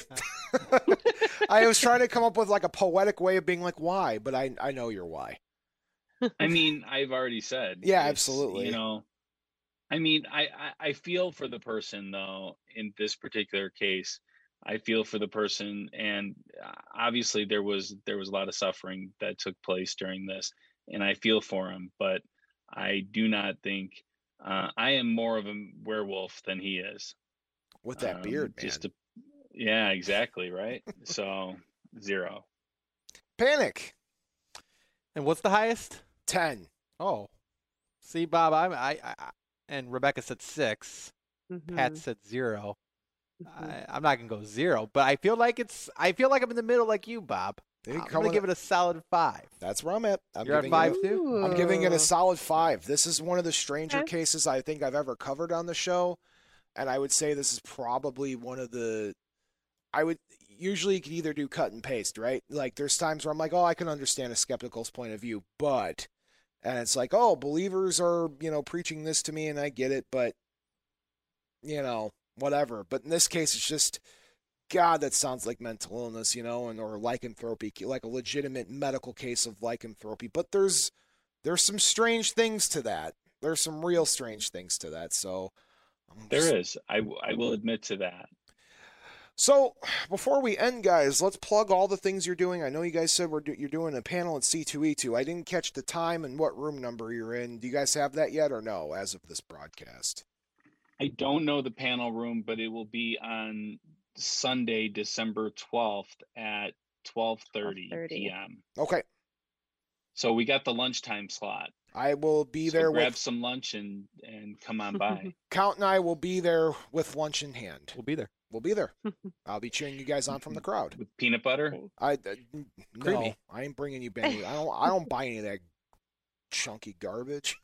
A: I was trying to come up with like a poetic way of being like why, but I I know your why.
D: I mean, I've already said.
A: Yeah,
D: it's,
A: absolutely.
D: You know, I mean, I, I, I feel for the person, though, in this particular case. I feel for the person, and uh, obviously there was there was a lot of suffering that took place during this, and I feel for him. But I do not think uh, I am more of a werewolf than he is.
A: With that
D: Um,
A: beard, man.
D: Just to, yeah, exactly, right? So zero.
A: Panic.
B: And what's the highest?
A: ten.
B: Oh, see, Bob, I'm, I, I, I- and Rebecca said six. Pat
C: Mhm,
B: said zero.
C: mhm.
B: I, I'm not gonna go zero, but I feel like it's. I feel like I'm in the middle, like you, Bob.
A: They
B: I'm
A: come
B: gonna
A: in-
B: give it a solid five.
A: That's where I'm at. I'm
B: You're at
A: giving
B: five
A: it
B: too?
A: a, I'm giving it a
C: Ooh.
A: solid five. This is one of the stranger
C: Okay.
A: cases I think I've ever covered on the show, and I would say this is probably one of the. I would usually you could either do cut and paste, right? Like there's times where I'm like, oh, I can understand a skeptical's point of view, but, and it's like, oh, believers are you know preaching this to me, and I get it, but, you know, whatever. But in this case, it's just. God, that sounds like mental illness, you know, and or lycanthropy, like a legitimate medical case of lycanthropy. But there's there's some strange things to that. There's some real strange things to that. So I'm just-
D: There is. I, w- I will admit to that.
A: So before we end, guys, let's plug all the things you're doing. I know you guys said we're do- you're doing a panel at C two E two. I didn't catch the time and what room number you're in. Do you guys have that yet or no? As of this broadcast.
D: I don't know the panel room, but it will be on Sunday, December twelfth at twelve thirty
C: twelve thirty.
D: p.m.
A: Okay,
D: So we got the lunchtime slot.
A: I will be
D: So
A: there
D: grab
A: with
D: some lunch and and come on by.
A: Count and I will be there with lunch in hand.
B: We'll be there.
A: We'll be there. I'll be cheering you guys on from the crowd.
D: With peanut butter.
A: I uh, no,
B: Creamy.
A: I ain't bringing you any. I don't. I don't buy any of that chunky garbage.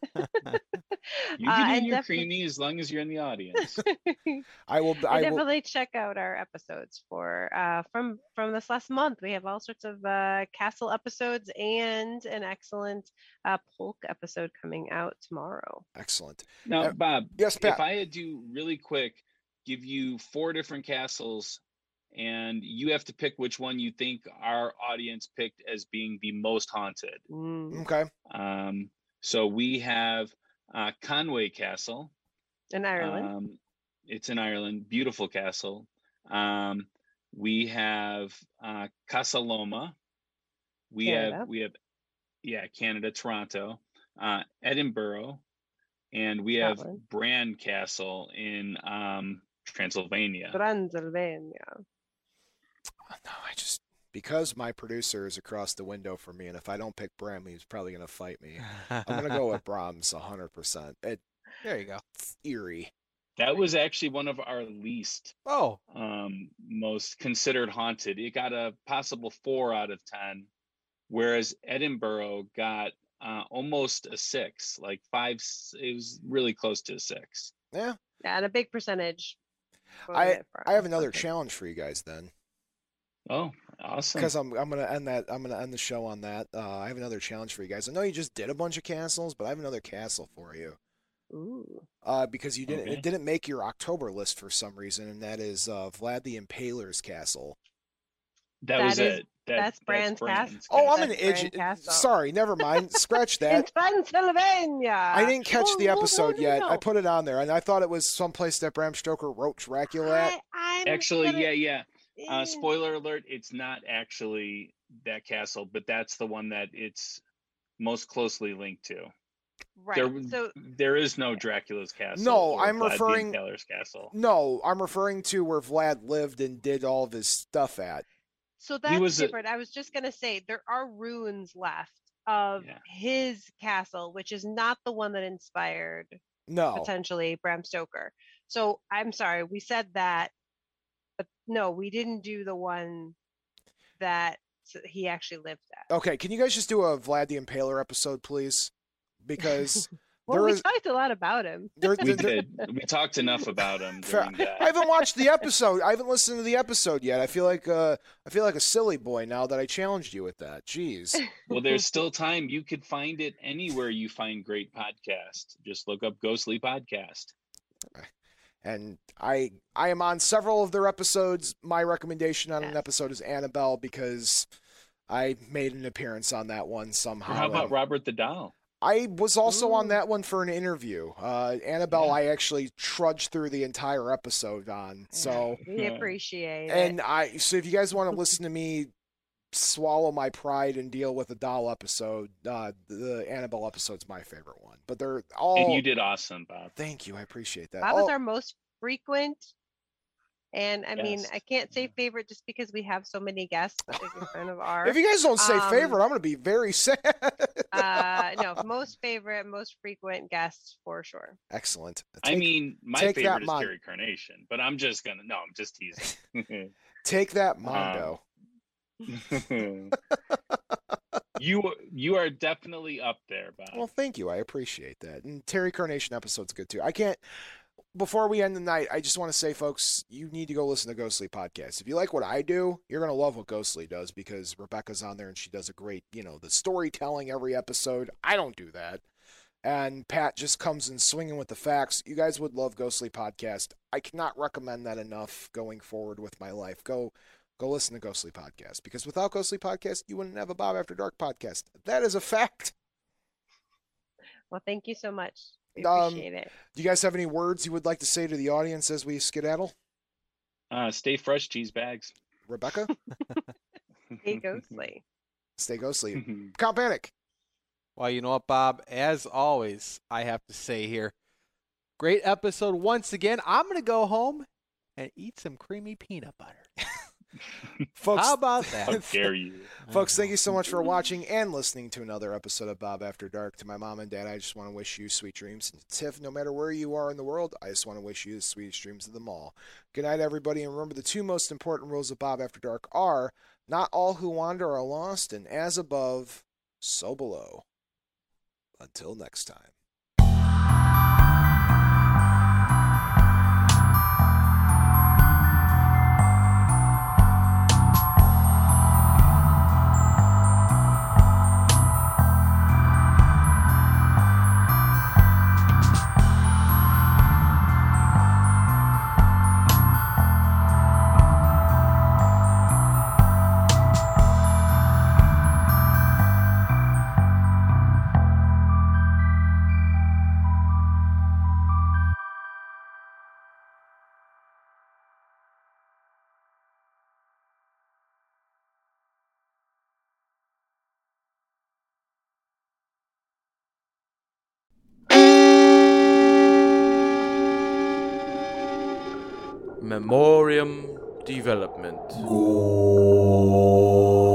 D: You
C: Uh,
D: can eat
C: and
D: your
C: definitely-
D: creamy as long as you're in the audience.
A: I will.
C: And
A: I will.
C: definitely check out our episodes for uh, from from this last month. We have all sorts of uh, castle episodes and an excellent uh, polk episode coming out tomorrow.
A: Excellent.
D: Now,
A: Uh,
D: Bob,
A: Yes, Pat.
D: if I had to really quick give you four different castles and you have to pick which one you think our audience picked as being the most haunted.
C: Mm.
A: Okay.
D: Um, so we have uh, Conway Castle.
C: In Ireland.
D: Um, it's in Ireland. Beautiful castle. Um, we have uh, Casa Loma. We
C: Canada.
D: have we have yeah Canada, Toronto, uh, Edinburgh, and we have
C: Scotland.
D: Bran Castle in um, Transylvania.
C: Transylvania.
A: No, I just because my producer is across the window from me, and if I don't pick Bram, he's probably gonna fight me. I'm gonna go with Brahms one hundred percent. It's
B: There you go.
A: eerie.
D: That was actually one of our least
B: Oh,
D: um, most considered haunted. It got a possible four out of ten, whereas Edinburgh got uh, almost a six, like five. s- It was really close to a six.
A: Yeah.
C: Yeah, and a big percentage. voted
A: I
C: it for
A: I have
C: us.
A: another
C: Okay.
A: challenge for you guys then,
D: Oh, awesome!
A: because I'm I'm gonna end that. I'm gonna end the show on that. Uh, I have another challenge for you guys. I know you just did a bunch of castles, but I have another castle for you.
C: Ooh.
A: Uh, because you didn't
D: Okay.
A: it didn't make your October list for some reason, and that is uh, Vlad the Impaler's castle.
D: that,
C: that
D: was
C: is-
D: it. That,
C: that's Bran's
D: Bran's
C: Castle.
A: Oh, I'm
C: That's
A: an
C: Bran
A: idiot.
C: Castle.
A: Sorry, never mind. Scratch
C: In
A: that.
C: Transylvania.
A: I didn't catch
C: Oh,
A: the
C: no, no,
A: episode
C: no,
A: yet.
C: no.
A: I put it on there, and I thought it was someplace that Bram Stoker wrote Dracula at.
C: I, I'm
D: Actually,
C: gonna-
D: yeah, yeah. Uh,
C: Eh.
D: spoiler alert: it's not actually that castle, but that's the one that it's most closely linked to.
C: Right.
D: There,
C: So
D: there is no Dracula's castle.
A: No,
D: or
A: I'm
D: Vlad the
A: referring-
D: Impaler's castle.
A: No, I'm referring to where Vlad lived and did all of his stuff at.
C: so that's
D: was a-
C: different. I was just gonna say there are ruins left of
D: Yeah.
C: his castle, which is not the one that inspired
A: No.
C: potentially Bram Stoker. So I'm sorry, we said that, but no, we didn't do the one that he actually lived at.
A: Okay, can you guys just do a Vlad the Impaler episode, please? Because
C: Well,
A: there
C: we
A: is
C: talked a lot about him.
A: there,
D: We
A: there-
D: did. We talked enough about him
A: Fair-
D: during that.
A: I haven't watched the episode. I haven't listened to the episode yet. I feel like uh, I feel like a silly boy now that I challenged you with that. Jeez.
D: Well, there's still time. You could find it anywhere you find great podcasts. Just look up Ghostly Podcast.
A: And I I am on several of their episodes. My recommendation on an
C: Yes.
A: episode is Annabelle because I made an appearance on that one
D: Or
A: somehow.
D: how about
A: and
D: Robert the Doll?
A: I was also on
C: Ooh.
A: that one for an interview. Uh, Annabelle,
D: Yeah.
A: I actually trudged through the entire episode on. So
C: We
D: Yeah.
C: appreciate
A: and
C: it.
A: I so if you guys want to listen to me swallow my pride and deal with a doll episode, uh, the Annabelle episode's my favorite one. But they're all
D: And you did awesome, Bob.
A: thank you, I appreciate that.
C: Bob is
A: All-
C: our most frequent. And I mean,
D: Yes.
C: I can't say favorite just because we have so many guests that we kind of are.
A: if you guys don't say
C: um,
A: favorite, I'm gonna be very sad.
C: uh, no, most favorite, most frequent guests for sure.
A: Excellent.
D: I
A: Take-
D: mean, my
A: take that,
D: favorite is
A: Mon.
D: Carrie Carnation, but I'm just gonna no, I'm just teasing.
A: take that, Mondo.
D: you you are definitely up there, Bob.
A: Well, thank you. I appreciate that. And Terry Carnation episode's good too. I can't. Before we end the night, I just want to say, folks, you need to go listen to Ghostly Podcast. If you like what I do, you're gonna love what Ghostly does because Rebecca's on there and she does a great, you know, the storytelling every episode. I don't do that, and Pat just comes in swinging with the facts. You guys would love Ghostly Podcast. I cannot recommend that enough going forward with my life. Go. Go listen to Ghostly Podcast because without Ghostly Podcast, you wouldn't have a Bob After Dark podcast. That is a fact.
C: Well, thank you so much. We
A: Um,
C: appreciate it.
A: Do you guys have any words you would like to say to the audience as we skedaddle?
D: Uh, stay fresh, cheese bags.
A: Rebecca,
C: Hey, Ghostly.
A: stay ghostly. Count Panic.
B: well, you know what, Bob? As always, I have to say here, great episode once again. I'm going to go home and eat some creamy peanut butter.
A: Folks,
B: How about
D: How
B: that?
D: dare you?
A: folks, thank you so much for watching and listening to another episode of Bob After Dark. To my mom and dad, I just want to wish you sweet dreams. And Tiff, no matter where you are in the world, I just want to wish you the sweetest dreams of them all. Good night, everybody, and remember the two most important rules of Bob After Dark are Not all who wander are lost, and as above, so below. Until next time.
F: Memoriam Development.
G: Go.